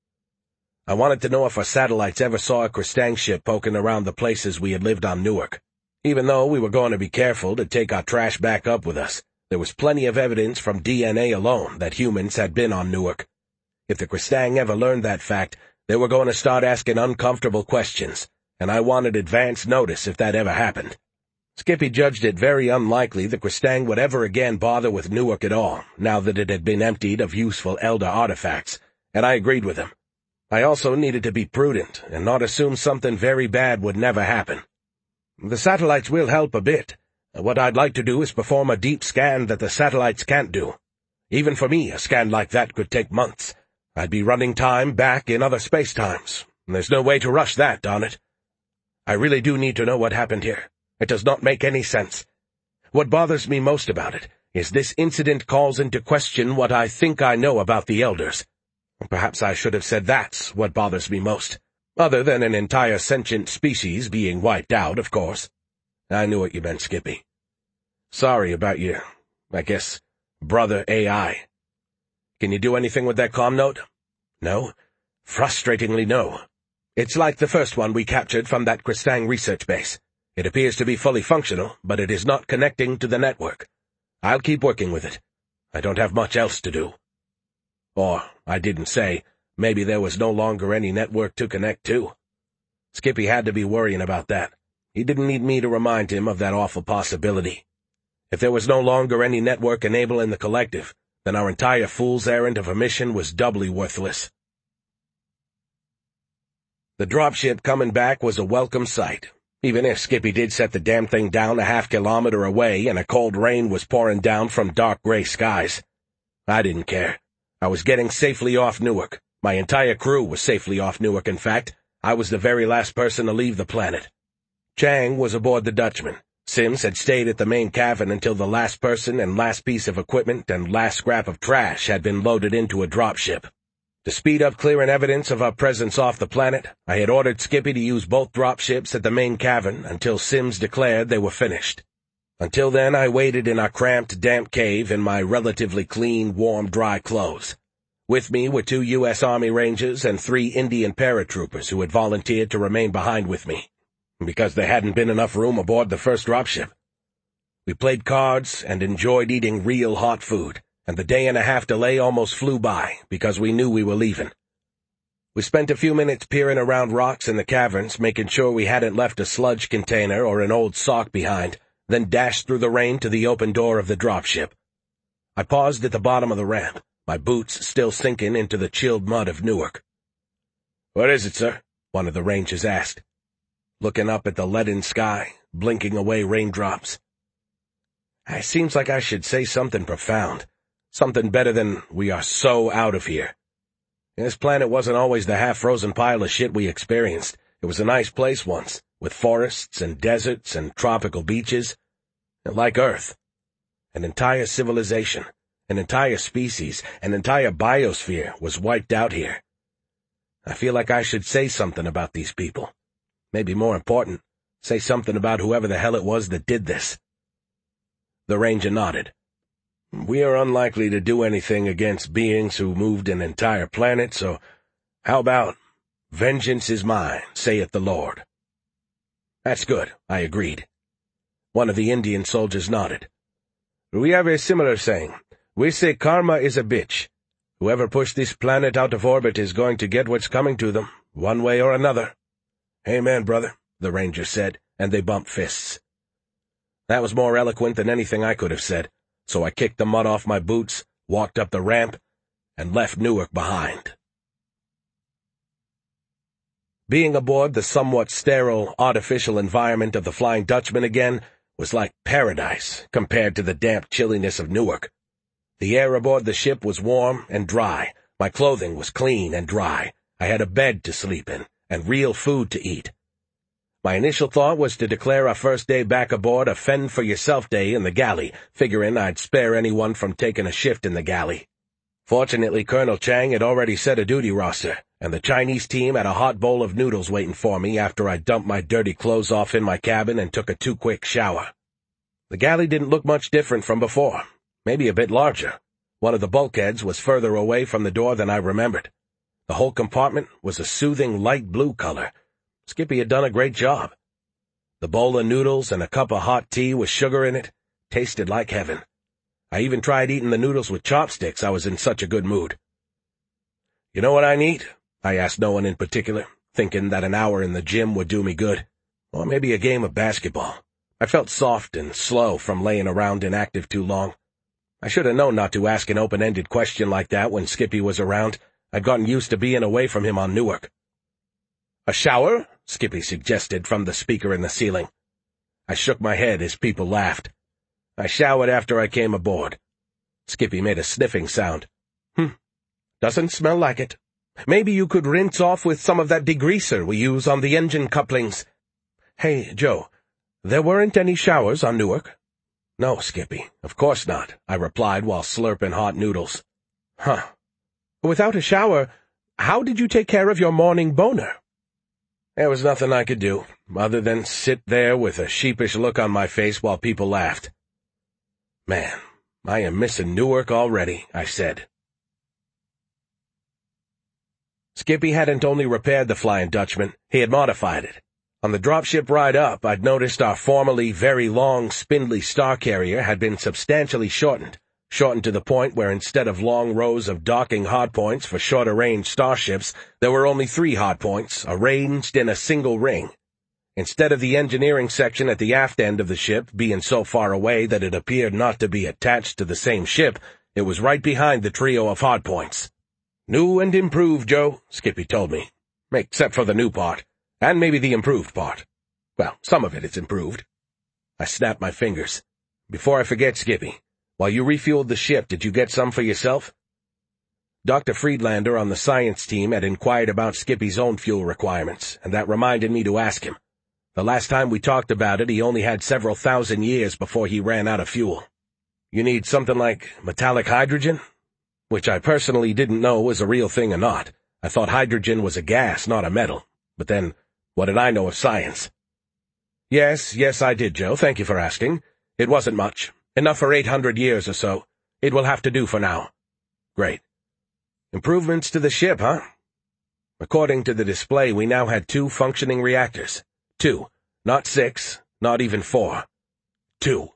I wanted to know if our satellites ever saw a Kristang ship poking around the places we had lived on Newark. Even though we were going to be careful to take our trash back up with us, there was plenty of evidence from D N A alone that humans had been on Newark. If the Kristang ever learned that fact, they were going to start asking uncomfortable questions, and I wanted advance notice if that ever happened. Skippy judged it very unlikely the Kristang would ever again bother with Newark at all, now that it had been emptied of useful Elder artifacts, and I agreed with him. I also needed to be prudent and not assume something very bad would never happen. The satellites will help a bit. What I'd like to do is perform a deep scan that the satellites can't do. Even for me, a scan like that could take months. I'd be running time back in other space-times, and there's no way to rush that, darn it. I really do need to know what happened here. It does not make any sense. What bothers me most about it is this incident calls into question what I think I know about the Elders. Perhaps I should have said that's what bothers me most, other than an entire sentient species being wiped out, of course. I knew what you meant, Skippy. Sorry about your, I guess, brother A I. Can you do anything with that comm node? No? Frustratingly no. It's like the first one we captured from that Kristang research base. It appears to be fully functional, but it is not connecting to the network. I'll keep working with it. I don't have much else to do. Or, I didn't say, maybe there was no longer any network to connect to. Skippy had to be worrying about that. He didn't need me to remind him of that awful possibility. If there was no longer any network enabling the collective, then our entire fool's errand of a mission was doubly worthless. The dropship coming back was a welcome sight, even if Skippy did set the damn thing down a half kilometer away and a cold rain was pouring down from dark gray skies. I didn't care. I was getting safely off Newark. My entire crew was safely off Newark, in fact. I was the very last person to leave the planet. Chang was aboard the Dutchman. Sims had stayed at the main cavern until the last person and last piece of equipment and last scrap of trash had been loaded into a dropship. To speed up clearing evidence of our presence off the planet, I had ordered Skippy to use both dropships at the main cavern until Sims declared they were finished. Until then, I waited in our cramped, damp cave in my relatively clean, warm, dry clothes. With me were two U S Army Rangers and three Indian paratroopers who had volunteered to remain behind with me, because there hadn't been enough room aboard the first dropship. We played cards and enjoyed eating real hot food, and the day and a half delay almost flew by because we knew we were leaving. We spent a few minutes peering around rocks in the caverns, making sure we hadn't left a sludge container or an old sock behind, then dashed through the rain to the open door of the dropship. I paused at the bottom of the ramp, my boots still sinking into the chilled mud of Newark. "What is it, sir?" one of the Rangers asked, looking up at the leaden sky, blinking away raindrops. It seems like I should say something profound, something better than "we are so out of here." This planet wasn't always the half-frozen pile of shit we experienced. It was a nice place once, with forests and deserts and tropical beaches. And like Earth, an entire civilization, an entire species, an entire biosphere was wiped out here. I feel like I should say something about these people. Maybe more important, say something about whoever the hell it was that did this. The Ranger nodded. "We are unlikely to do anything against beings who moved an entire planet, so how about, 'Vengeance is mine, saith the Lord'?" "That's good," I agreed. One of the Indian soldiers nodded. "We have a similar saying. We say karma is a bitch. Whoever pushed this planet out of orbit is going to get what's coming to them, one way or another." "Amen, brother," the Ranger said, and they bumped fists. That was more eloquent than anything I could have said, so I kicked the mud off my boots, walked up the ramp, and left Newark behind. Being aboard the somewhat sterile, artificial environment of the Flying Dutchman again was like paradise compared to the damp chilliness of Newark. The air aboard the ship was warm and dry, my clothing was clean and dry, I had a bed to sleep in, and real food to eat. My initial thought was to declare our first day back aboard a fend-for-yourself day in the galley, figuring I'd spare anyone from taking a shift in the galley. Fortunately, Colonel Chang had already set a duty roster, and the Chinese team had a hot bowl of noodles waiting for me after I dumped my dirty clothes off in my cabin and took a too-quick shower. The galley didn't look much different from before, maybe a bit larger. One of the bulkheads was further away from the door than I remembered. The whole compartment was a soothing light blue color. Skippy had done a great job. The bowl of noodles and a cup of hot tea with sugar in it tasted like heaven. I even tried eating the noodles with chopsticks, I was in such a good mood. "You know what I need?" I asked no one in particular, thinking that an hour in the gym would do me good. Or maybe a game of basketball. I felt soft and slow from laying around inactive too long. I should have known not to ask an open-ended question like that when Skippy was around. I'd gotten used to being away from him on Newark. "A shower?" Skippy suggested from the speaker in the ceiling. I shook my head as people laughed. "I showered after I came aboard." Skippy made a sniffing sound. Hmm, doesn't smell like it. Maybe you could rinse off with some of that degreaser we use on the engine couplings. Hey, Joe, there weren't any showers on Newark?" "No, Skippy, of course not," I replied while slurping hot noodles. "Huh. Without a shower, how did you take care of your morning boner?" There was nothing I could do, other than sit there with a sheepish look on my face while people laughed. "Man, I am missing Newark already," I said. Skippy hadn't only repaired the Flying Dutchman, he had modified it. On the dropship ride up, I'd noticed our formerly very long, spindly star carrier had been substantially shortened, shortened to the point where instead of long rows of docking hardpoints for shorter-range starships, there were only three hardpoints, arranged in a single ring. Instead of the engineering section at the aft end of the ship being so far away that it appeared not to be attached to the same ship, it was right behind the trio of hardpoints. "New and improved, Joe," Skippy told me. "Except for the new part, and maybe the improved part. Well, some of it is improved." I snapped my fingers. "Before I forget, Skippy, while you refueled the ship, did you get some for yourself?" Doctor Friedlander on the science team had inquired about Skippy's own fuel requirements, and that reminded me to ask him. The last time we talked about it, he only had several thousand years before he ran out of fuel. "You need something like metallic hydrogen?" Which I personally didn't know was a real thing or not. I thought hydrogen was a gas, not a metal. But then, what did I know of science? Yes, yes, I did, Joe. Thank you for asking. It wasn't much. Enough for eight hundred years or so. It will have to do for now. Great. Improvements to the ship, huh? According to the display, we now had two functioning reactors. Two. Not six. Not even four. Two.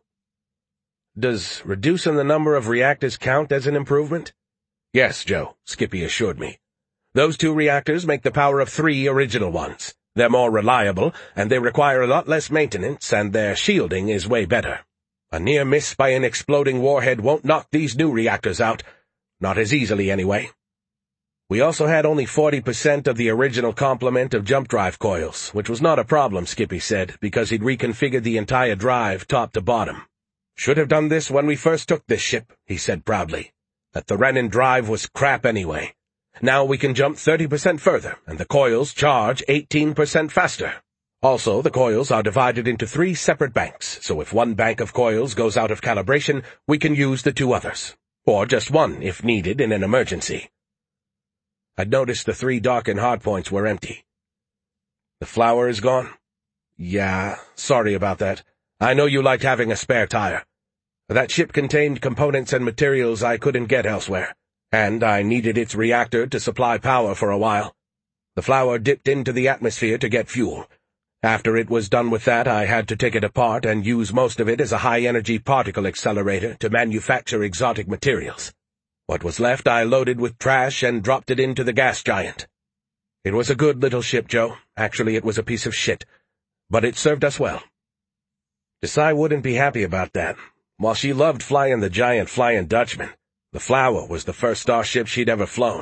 Does reducing the number of reactors count as an improvement? Yes, Joe, Skippy assured me. Those two reactors make the power of three original ones. They're more reliable, and they require a lot less maintenance, and their shielding is way better. A near miss by an exploding warhead won't knock these new reactors out. Not as easily, anyway. We also had only forty percent of the original complement of jump drive coils, which was not a problem, Skippy said, because he'd reconfigured the entire drive top to bottom. Should have done this when we first took this ship, he said proudly. That the Renin drive was crap anyway. Now we can jump thirty percent further, and the coils charge eighteen percent faster. Also, the coils are divided into three separate banks, so if one bank of coils goes out of calibration, we can use the two others. Or just one, if needed in an emergency. I'd noticed the three docking hardpoints were empty. The flour is gone? Yeah, sorry about that. I know you liked having a spare tire. That ship contained components and materials I couldn't get elsewhere, and I needed its reactor to supply power for a while. The flour dipped into the atmosphere to get fuel. After it was done with that, I had to take it apart and use most of it as a high-energy particle accelerator to manufacture exotic materials. What was left I loaded with trash and dropped it into the gas giant. It was a good little ship, Joe. Actually, it was a piece of shit. But it served us well. Desai wouldn't be happy about that. While she loved flying the giant Flying Dutchman, the Flower was the first starship she'd ever flown.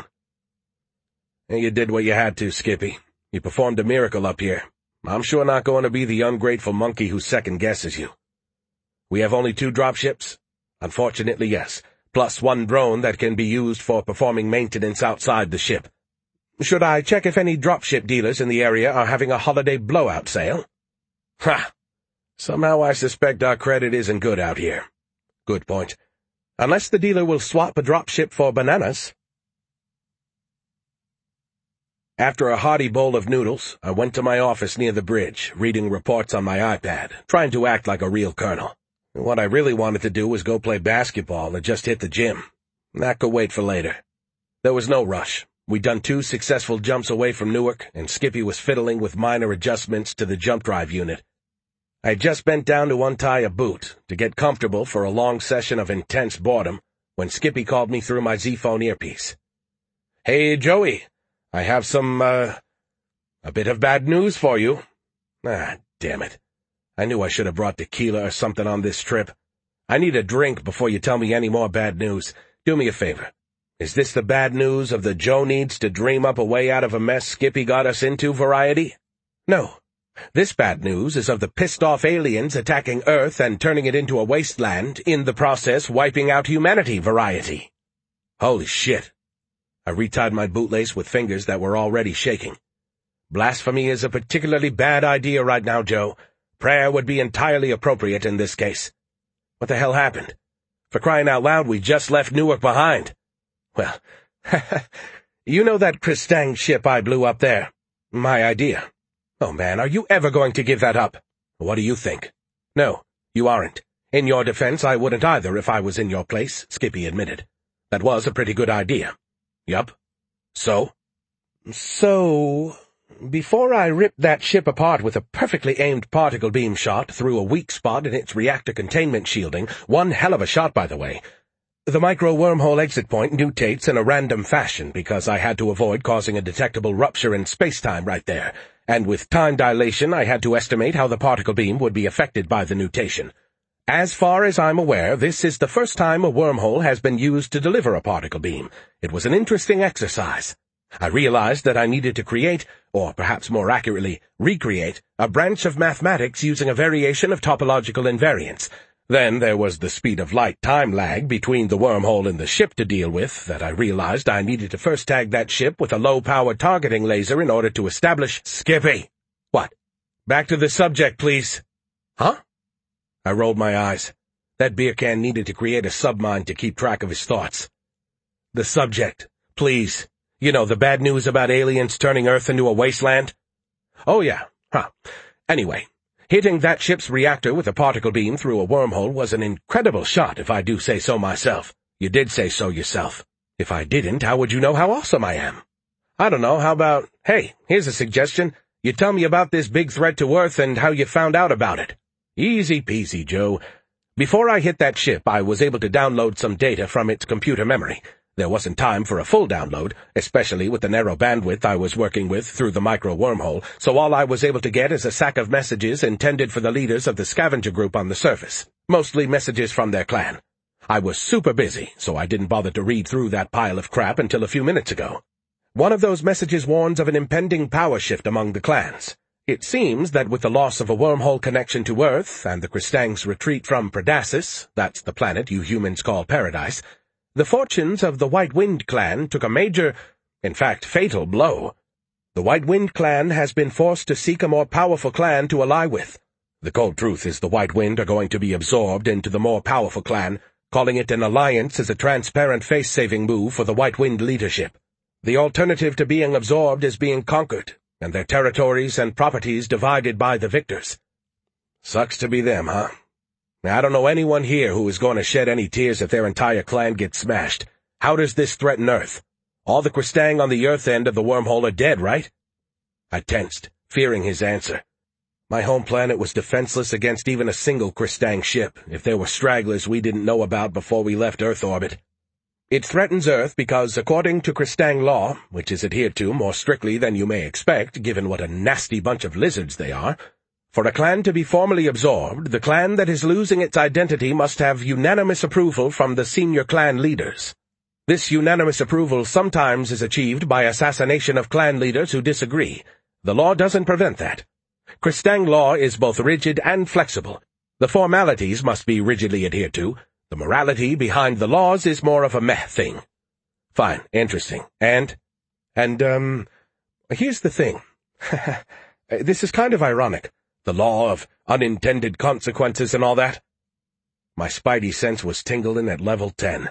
And you did what you had to, Skippy. You performed a miracle up here. I'm sure not going to be the ungrateful monkey who second-guesses you. We have only two dropships? Unfortunately, yes. Plus one drone that can be used for performing maintenance outside the ship. Should I check if any dropship dealers in the area are having a holiday blowout sale? Ha! Somehow I suspect our credit isn't good out here. Good point. Unless the dealer will swap a dropship for bananas. After a hearty bowl of noodles, I went to my office near the bridge, reading reports on my iPad, trying to act like a real colonel. What I really wanted to do was go play basketball and just hit the gym. That could wait for later. There was no rush. We'd done two successful jumps away from Newark, and Skippy was fiddling with minor adjustments to the jump drive unit. I had just bent down to untie a boot, to get comfortable for a long session of intense boredom, when Skippy called me through my Z-phone earpiece. Hey, Joey, I have some, uh, a bit of bad news for you. Ah, damn it. I knew I should have brought tequila or something on this trip. I need a drink before you tell me any more bad news. Do me a favor. Is this the bad news of the Joe needs to dream up a way out of a mess Skippy got us into variety? No. This bad news is of the pissed-off aliens attacking Earth and turning it into a wasteland, in the process wiping out humanity variety. Holy shit. I retied my bootlace with fingers that were already shaking. Blasphemy is a particularly bad idea right now, Joe. Prayer would be entirely appropriate in this case. What the hell happened? For crying out loud, we just left Newark behind. Well, you know that Kristang ship I blew up there? My idea. Oh, man, are you ever going to give that up? What do you think? No, you aren't. In your defense, I wouldn't either if I was in your place, Skippy admitted. That was a pretty good idea. Yup. So? So... Before I ripped that ship apart with a perfectly aimed particle beam shot through a weak spot in its reactor containment shielding, one hell of a shot, by the way, The micro-wormhole exit point mutates in a random fashion because I had to avoid causing a detectable rupture in space-time right there, and with time dilation I had to estimate how the particle beam would be affected by the mutation. As far as I'm aware, this is the first time a wormhole has been used to deliver a particle beam. It was an interesting exercise. I realized that I needed to create, or perhaps more accurately, recreate, a branch of mathematics using a variation of topological invariance. Then there was the speed of light time lag between the wormhole and the ship to deal with that I realized I needed to first tag that ship with a low-power targeting laser in order to establish— Skippy! What? Back to the subject, please. Huh? I rolled my eyes. That beer can needed to create a submind to keep track of his thoughts. The subject, please. You know, the bad news about aliens turning Earth into a wasteland? Oh yeah, huh. Anyway, hitting that ship's reactor with a particle beam through a wormhole was an incredible shot, if I do say so myself. You did say so yourself. If I didn't, how would you know how awesome I am? I don't know, how about, hey, here's a suggestion. You tell me about this big threat to Earth and how you found out about it. Easy peasy, Joe. Before I hit that ship, I was able to download some data from its computer memory. There wasn't time for a full download, especially with the narrow bandwidth I was working with through the micro-wormhole, so all I was able to get is a sack of messages intended for the leaders of the scavenger group on the surface, mostly messages from their clan. I was super busy, so I didn't bother to read through that pile of crap until a few minutes ago. One of those messages warns of an impending power shift among the clans. It seems that with the loss of a wormhole connection to Earth and the Kristang's retreat from Predasis, that's the planet you humans call Paradise, the fortunes of the White Wind clan took a major, in fact fatal blow. The White Wind clan has been forced to seek a more powerful clan to ally with. The cold truth is the White Wind are going to be absorbed into the more powerful clan. Calling it an alliance is a transparent face-saving move for the White Wind leadership. The alternative to being absorbed is being conquered, and their territories and properties divided by the victors. Sucks to be them, huh? Now, I don't know anyone here who is going to shed any tears if their entire clan gets smashed. How does this threaten Earth? All the Kristang on the Earth end of the wormhole are dead, right? I tensed, fearing his answer. My home planet was defenseless against even a single Kristang ship, if there were stragglers we didn't know about before we left Earth orbit. It threatens Earth because, according to Kristang law, which is adhered to more strictly than you may expect, given what a nasty bunch of lizards they are, for a clan to be formally absorbed, the clan that is losing its identity must have unanimous approval from the senior clan leaders. This unanimous approval sometimes is achieved by assassination of clan leaders who disagree. The law doesn't prevent that. Kristang law is both rigid and flexible. The formalities must be rigidly adhered to. The morality behind the laws is more of a meh thing. Fine, interesting. And, and, um, here's the thing. This is kind of ironic. The law of unintended consequences and all that. My spidey sense was tingling at level ten.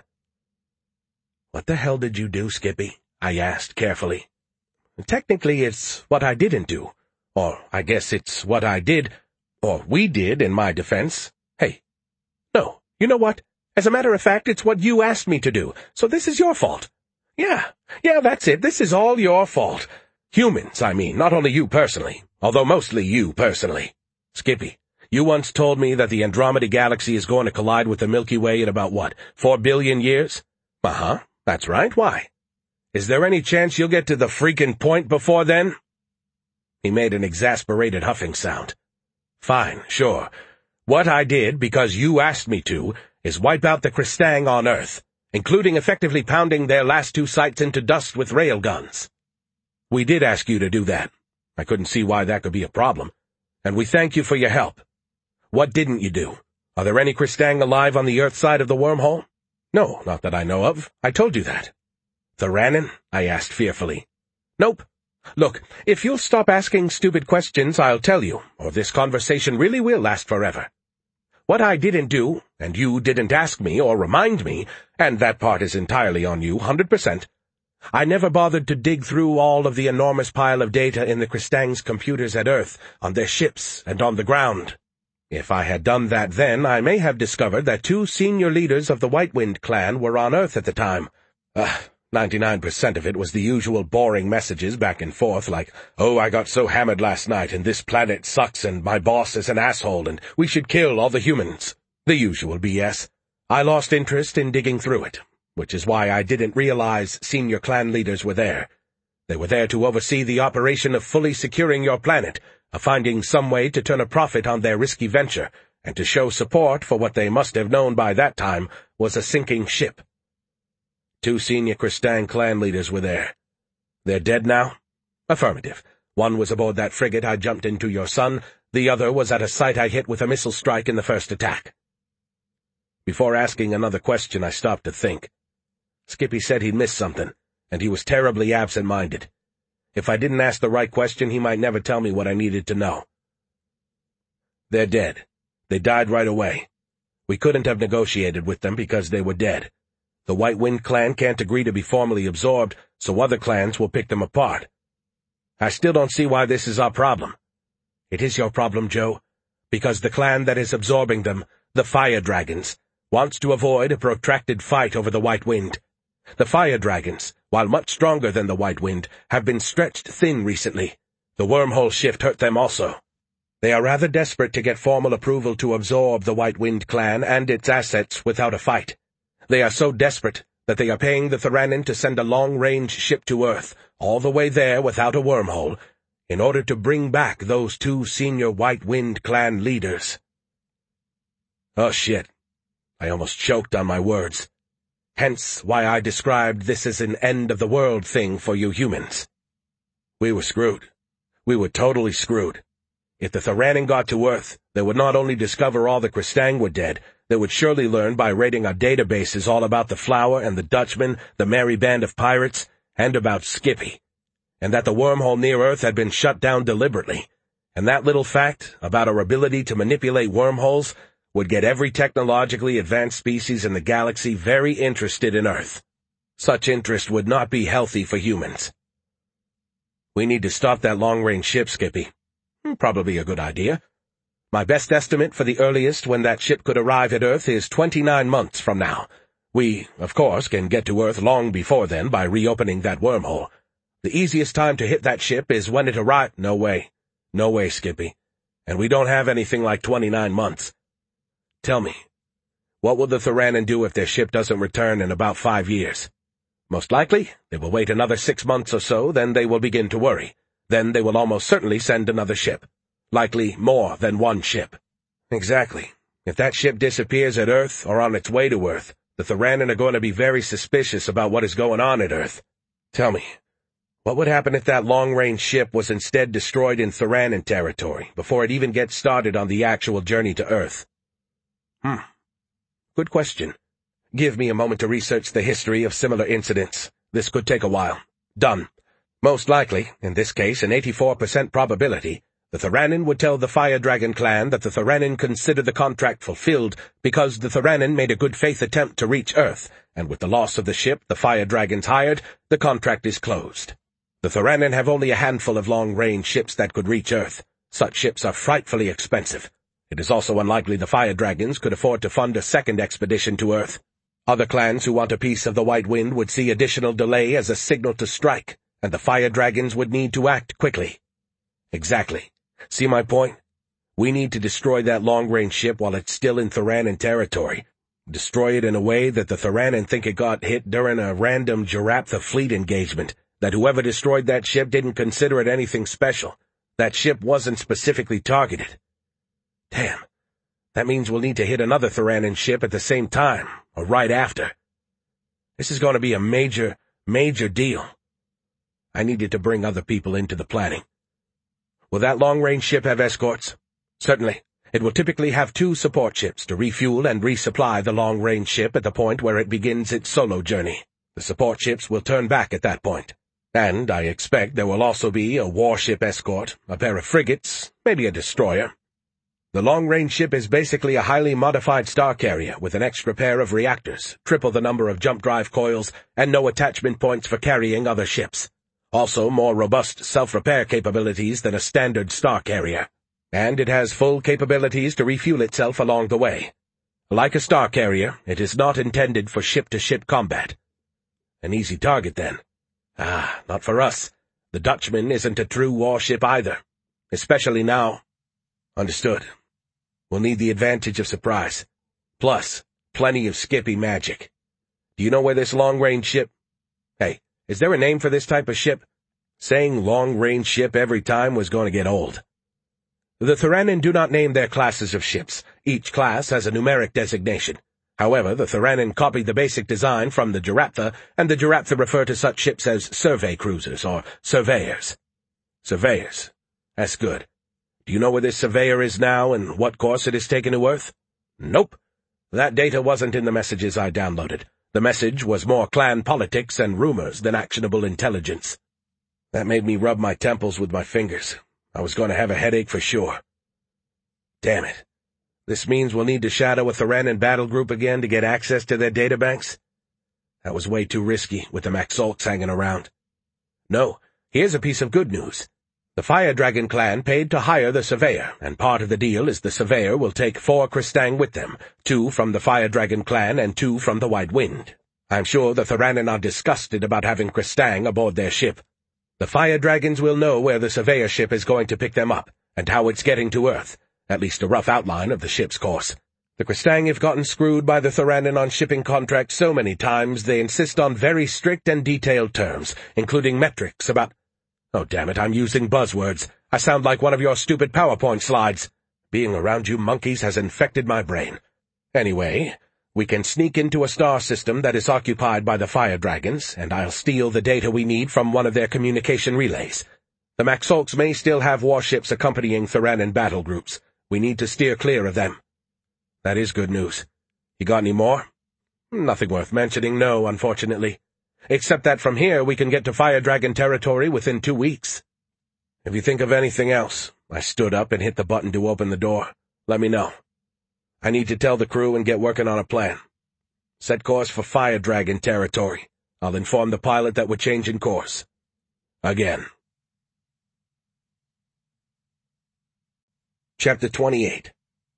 What the hell did you do, Skippy? I asked carefully. Technically, it's what I didn't do. Or I guess it's what I did, or we did in my defense. Hey. No. You know what? As a matter of fact, it's what you asked me to do, so this is your fault. Yeah, yeah, that's it. This is all your fault. Humans, I mean, not only you personally, although mostly you personally. Skippy, you once told me that the Andromeda Galaxy is going to collide with the Milky Way in about, what, four billion years? Uh-huh, that's right. Why? Is there any chance you'll get to the freaking point before then? He made an exasperated huffing sound. Fine, sure. What I did, because you asked me to, is wipe out the Kristang on Earth, including effectively pounding their last two sites into dust with railguns. We did ask you to do that. I couldn't see why that could be a problem. And we thank you for your help. What didn't you do? Are there any Kristang alive on the Earth side of the wormhole? No, not that I know of. I told you that. Theranin? I asked fearfully. Nope. Look, if you'll stop asking stupid questions, I'll tell you, or this conversation really will last forever. What I didn't do, and you didn't ask me or remind me, and that part is entirely on you, one hundred percent, I never bothered to dig through all of the enormous pile of data in the Kristang's computers at Earth, on their ships, and on the ground. If I had done that then, I may have discovered that two senior leaders of the White Wind clan were on Earth at the time. Ugh. Ninety-nine percent of it was the usual boring messages back and forth like, oh, I got so hammered last night and this planet sucks and my boss is an asshole and we should kill all the humans. The usual B S. I lost interest in digging through it, which is why I didn't realize senior clan leaders were there. They were there to oversee the operation of fully securing your planet, of finding some way to turn a profit on their risky venture, and to show support for what they must have known by that time was a sinking ship. Two senior Kristang clan leaders were there. They're dead now? Affirmative. One was aboard that frigate I jumped into your son, the other was at a site I hit with a missile strike in the first attack. Before asking another question, I stopped to think. Skippy said he'd missed something, and he was terribly absent-minded. If I didn't ask the right question, he might never tell me what I needed to know. They're dead. They died right away. We couldn't have negotiated with them because they were dead. The White Wind clan can't agree to be formally absorbed, so other clans will pick them apart. I still don't see why this is our problem. It is your problem, Joe, because the clan that is absorbing them, the Fire Dragons, wants to avoid a protracted fight over the White Wind. The Fire Dragons, while much stronger than the White Wind, have been stretched thin recently. The wormhole shift hurt them also. They are rather desperate to get formal approval to absorb the White Wind clan and its assets without a fight. They are so desperate that they are paying the Theranin to send a long-range ship to Earth, all the way there without a wormhole, in order to bring back those two senior White Wind clan leaders. Oh shit. I almost choked on my words. Hence why I described this as an end-of-the-world thing for you humans. We were screwed. We were totally screwed. If the Theranin got to Earth, they would not only discover all the Kristang were dead, they would surely learn by raiding our databases all about the Flower and the Dutchman, the merry band of pirates, and about Skippy, and that the wormhole near Earth had been shut down deliberately, and that little fact about our ability to manipulate wormholes would get every technologically advanced species in the galaxy very interested in Earth. Such interest would not be healthy for humans. We need to stop that long-range ship, Skippy. Probably a good idea. My best estimate for the earliest when that ship could arrive at Earth is twenty-nine months from now. We, of course, can get to Earth long before then by reopening that wormhole. The easiest time to hit that ship is when it arrives. No way. No way, Skippy. And we don't have anything like twenty-nine months. Tell me, what will the Theranin do if their ship doesn't return in about five years? Most likely, they will wait another six months or so, then they will begin to worry. Then they will almost certainly send another ship. Likely more than one ship. Exactly. If that ship disappears at Earth or on its way to Earth, the Theranin are going to be very suspicious about what is going on at Earth. Tell me, what would happen if that long-range ship was instead destroyed in Theranin territory before it even gets started on the actual journey to Earth? Hmm. Good question. Give me a moment to research the history of similar incidents. This could take a while. Done. Most likely, in this case an eighty-four percent probability, the Theranin would tell the Fire Dragon clan that the Theranin consider the contract fulfilled because the Theranin made a good-faith attempt to reach Earth, and with the loss of the ship the Fire Dragons hired, the contract is closed. The Theranin have only a handful of long-range ships that could reach Earth. Such ships are frightfully expensive. It is also unlikely the Fire Dragons could afford to fund a second expedition to Earth. Other clans who want a piece of the White Wind would see additional delay as a signal to strike, and the Fire Dragons would need to act quickly. Exactly. See my point? We need to destroy that long-range ship while it's still in Theranin territory. Destroy it in a way that the Theranin think it got hit during a random Giraptha fleet engagement, that whoever destroyed that ship didn't consider it anything special. That ship wasn't specifically targeted. Damn. That means we'll need to hit another Theranin ship at the same time, or right after. This is going to be a major, major deal. I needed to bring other people into the planning. Will that long-range ship have escorts? Certainly. It will typically have two support ships to refuel and resupply the long-range ship at the point where it begins its solo journey. The support ships will turn back at that point. And I expect there will also be a warship escort, a pair of frigates, maybe a destroyer. The long-range ship is basically a highly modified star carrier with an extra pair of reactors, triple the number of jump drive coils, and no attachment points for carrying other ships. Also more robust self-repair capabilities than a standard star carrier. And it has full capabilities to refuel itself along the way. Like a star carrier, it is not intended for ship-to-ship combat. An easy target, then. Ah, not for us. The Dutchman isn't a true warship either. Especially now. Understood. We'll need the advantage of surprise. Plus, plenty of Skippy magic. Do you know where this long-range ship— Hey, is there a name for this type of ship? Saying long-range ship every time was going to get old. The Theranin do not name their classes of ships. Each class has a numeric designation. However, the Theranin copied the basic design from the Jaraptha, and the Jaraptha refer to such ships as survey cruisers or surveyors. Surveyors. That's good. Do you know where this surveyor is now and what course it has taken to Earth? Nope. That data wasn't in the messages I downloaded. The message was more clan politics and rumors than actionable intelligence. That made me rub my temples with my fingers. I was going to have a headache for sure. Damn it. This means we'll need to shadow a Theranin battle group again to get access to their databanks? That was way too risky with the Maxolks hanging around. No, here's a piece of good news. The Fire Dragon clan paid to hire the Surveyor, and part of the deal is the Surveyor will take four Kristang with them, two from the Fire Dragon clan and two from the White Wind. I'm sure the Theranin are disgusted about having Kristang aboard their ship. The Fire Dragons will know where the Surveyor ship is going to pick them up, and how it's getting to Earth, at least a rough outline of the ship's course. The Kristang have gotten screwed by the Theranin on shipping contracts so many times they insist on very strict and detailed terms, including metrics about— Oh, damn it, I'm using buzzwords. I sound like one of your stupid PowerPoint slides. Being around you monkeys has infected my brain. Anyway, we can sneak into a star system that is occupied by the Fire Dragons, and I'll steal the data we need from one of their communication relays. The Maxolks may still have warships accompanying Theranin battle groups. We need to steer clear of them. That is good news. You got any more? Nothing worth mentioning, no, unfortunately. Except that from here we can get to Fire Dragon territory within two weeks. If you think of anything else— I stood up and hit the button to open the door. Let me know. I need to tell the crew and get working on a plan. Set course for Fire Dragon territory. I'll inform the pilot that we're changing course. Again. Chapter twenty-eight.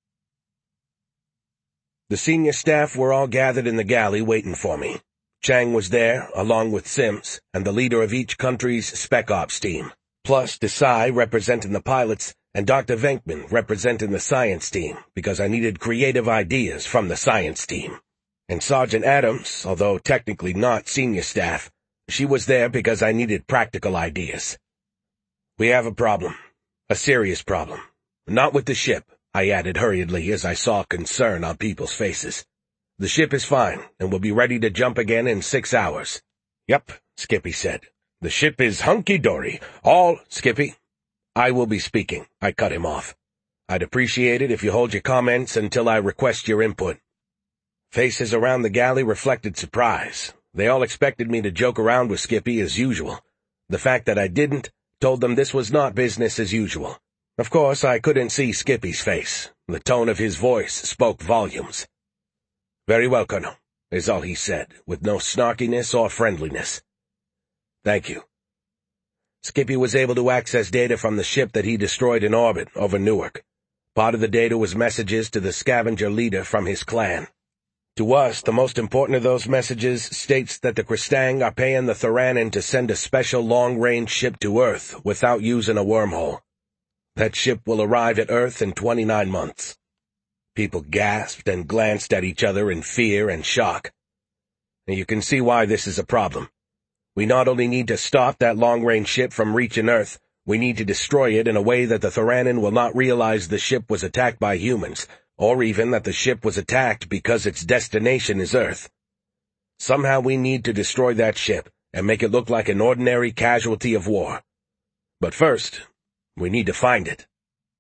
The senior staff were all gathered in the galley waiting for me. Chang was there, along with Sims, and the leader of each country's Spec Ops team, plus Desai representing the pilots, and Doctor Venkman representing the science team, because I needed creative ideas from the science team. And Sergeant Adams, although technically not senior staff, she was there because I needed practical ideas. We have a problem. A serious problem. Not with the ship, I added hurriedly as I saw concern on people's faces. The ship is fine, and will be ready to jump again in six hours. Yep, Skippy said. The ship is hunky-dory. All— Skippy, I will be speaking. I cut him off. I'd appreciate it if you hold your comments until I request your input. Faces around the galley reflected surprise. They all expected me to joke around with Skippy as usual. The fact that I didn't told them this was not business as usual. Of course, I couldn't see Skippy's face. The tone of his voice spoke volumes. Very well, Colonel, is all he said, with no snarkiness or friendliness. Thank you. Skippy was able to access data from the ship that he destroyed in orbit over Newark. Part of the data was messages to the scavenger leader from his clan. To us, the most important of those messages states that the Kristang are paying the Theranin to send a special long-range ship to Earth without using a wormhole. That ship will arrive at Earth in twenty-nine months. People gasped and glanced at each other in fear and shock. And you can see why this is a problem. We not only need to stop that long-range ship from reaching Earth, we need to destroy it in a way that the Theranin will not realize the ship was attacked by humans, or even that the ship was attacked because its destination is Earth. Somehow we need to destroy that ship and make it look like an ordinary casualty of war. But first, we need to find it.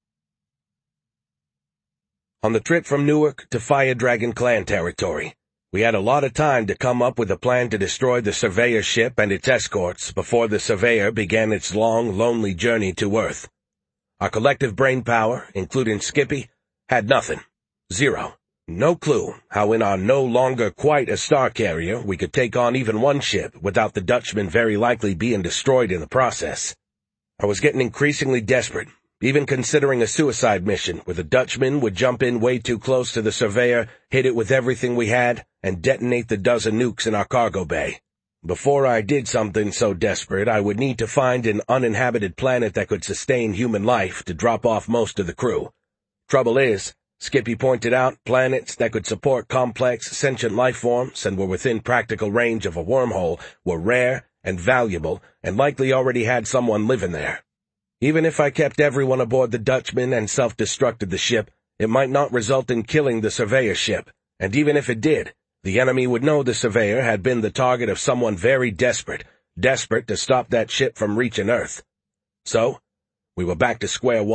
On the trip from Newark to Fire Dragon clan territory, we had a lot of time to come up with a plan to destroy the Surveyor ship and its escorts before the Surveyor began its long, lonely journey to Earth. Our collective brain power, including Skippy, had nothing. Zero. No clue how in our no longer quite a star carrier we could take on even one ship without the Dutchman very likely being destroyed in the process. I was getting increasingly desperate, even considering a suicide mission where the Dutchman would jump in way too close to the Surveyor, hit it with everything we had, and detonate the dozen nukes in our cargo bay. Before I did something so desperate, I would need to find an uninhabited planet that could sustain human life to drop off most of the crew. Trouble is, Skippy pointed out planets that could support complex, sentient life forms and were within practical range of a wormhole were rare and valuable and likely already had someone living there. Even if I kept everyone aboard the Dutchman and self-destructed the ship, it might not result in killing the surveyor ship, and even if it did, the enemy would know the surveyor had been the target of someone very desperate, desperate to stop that ship from reaching Earth. So, we were back to square one.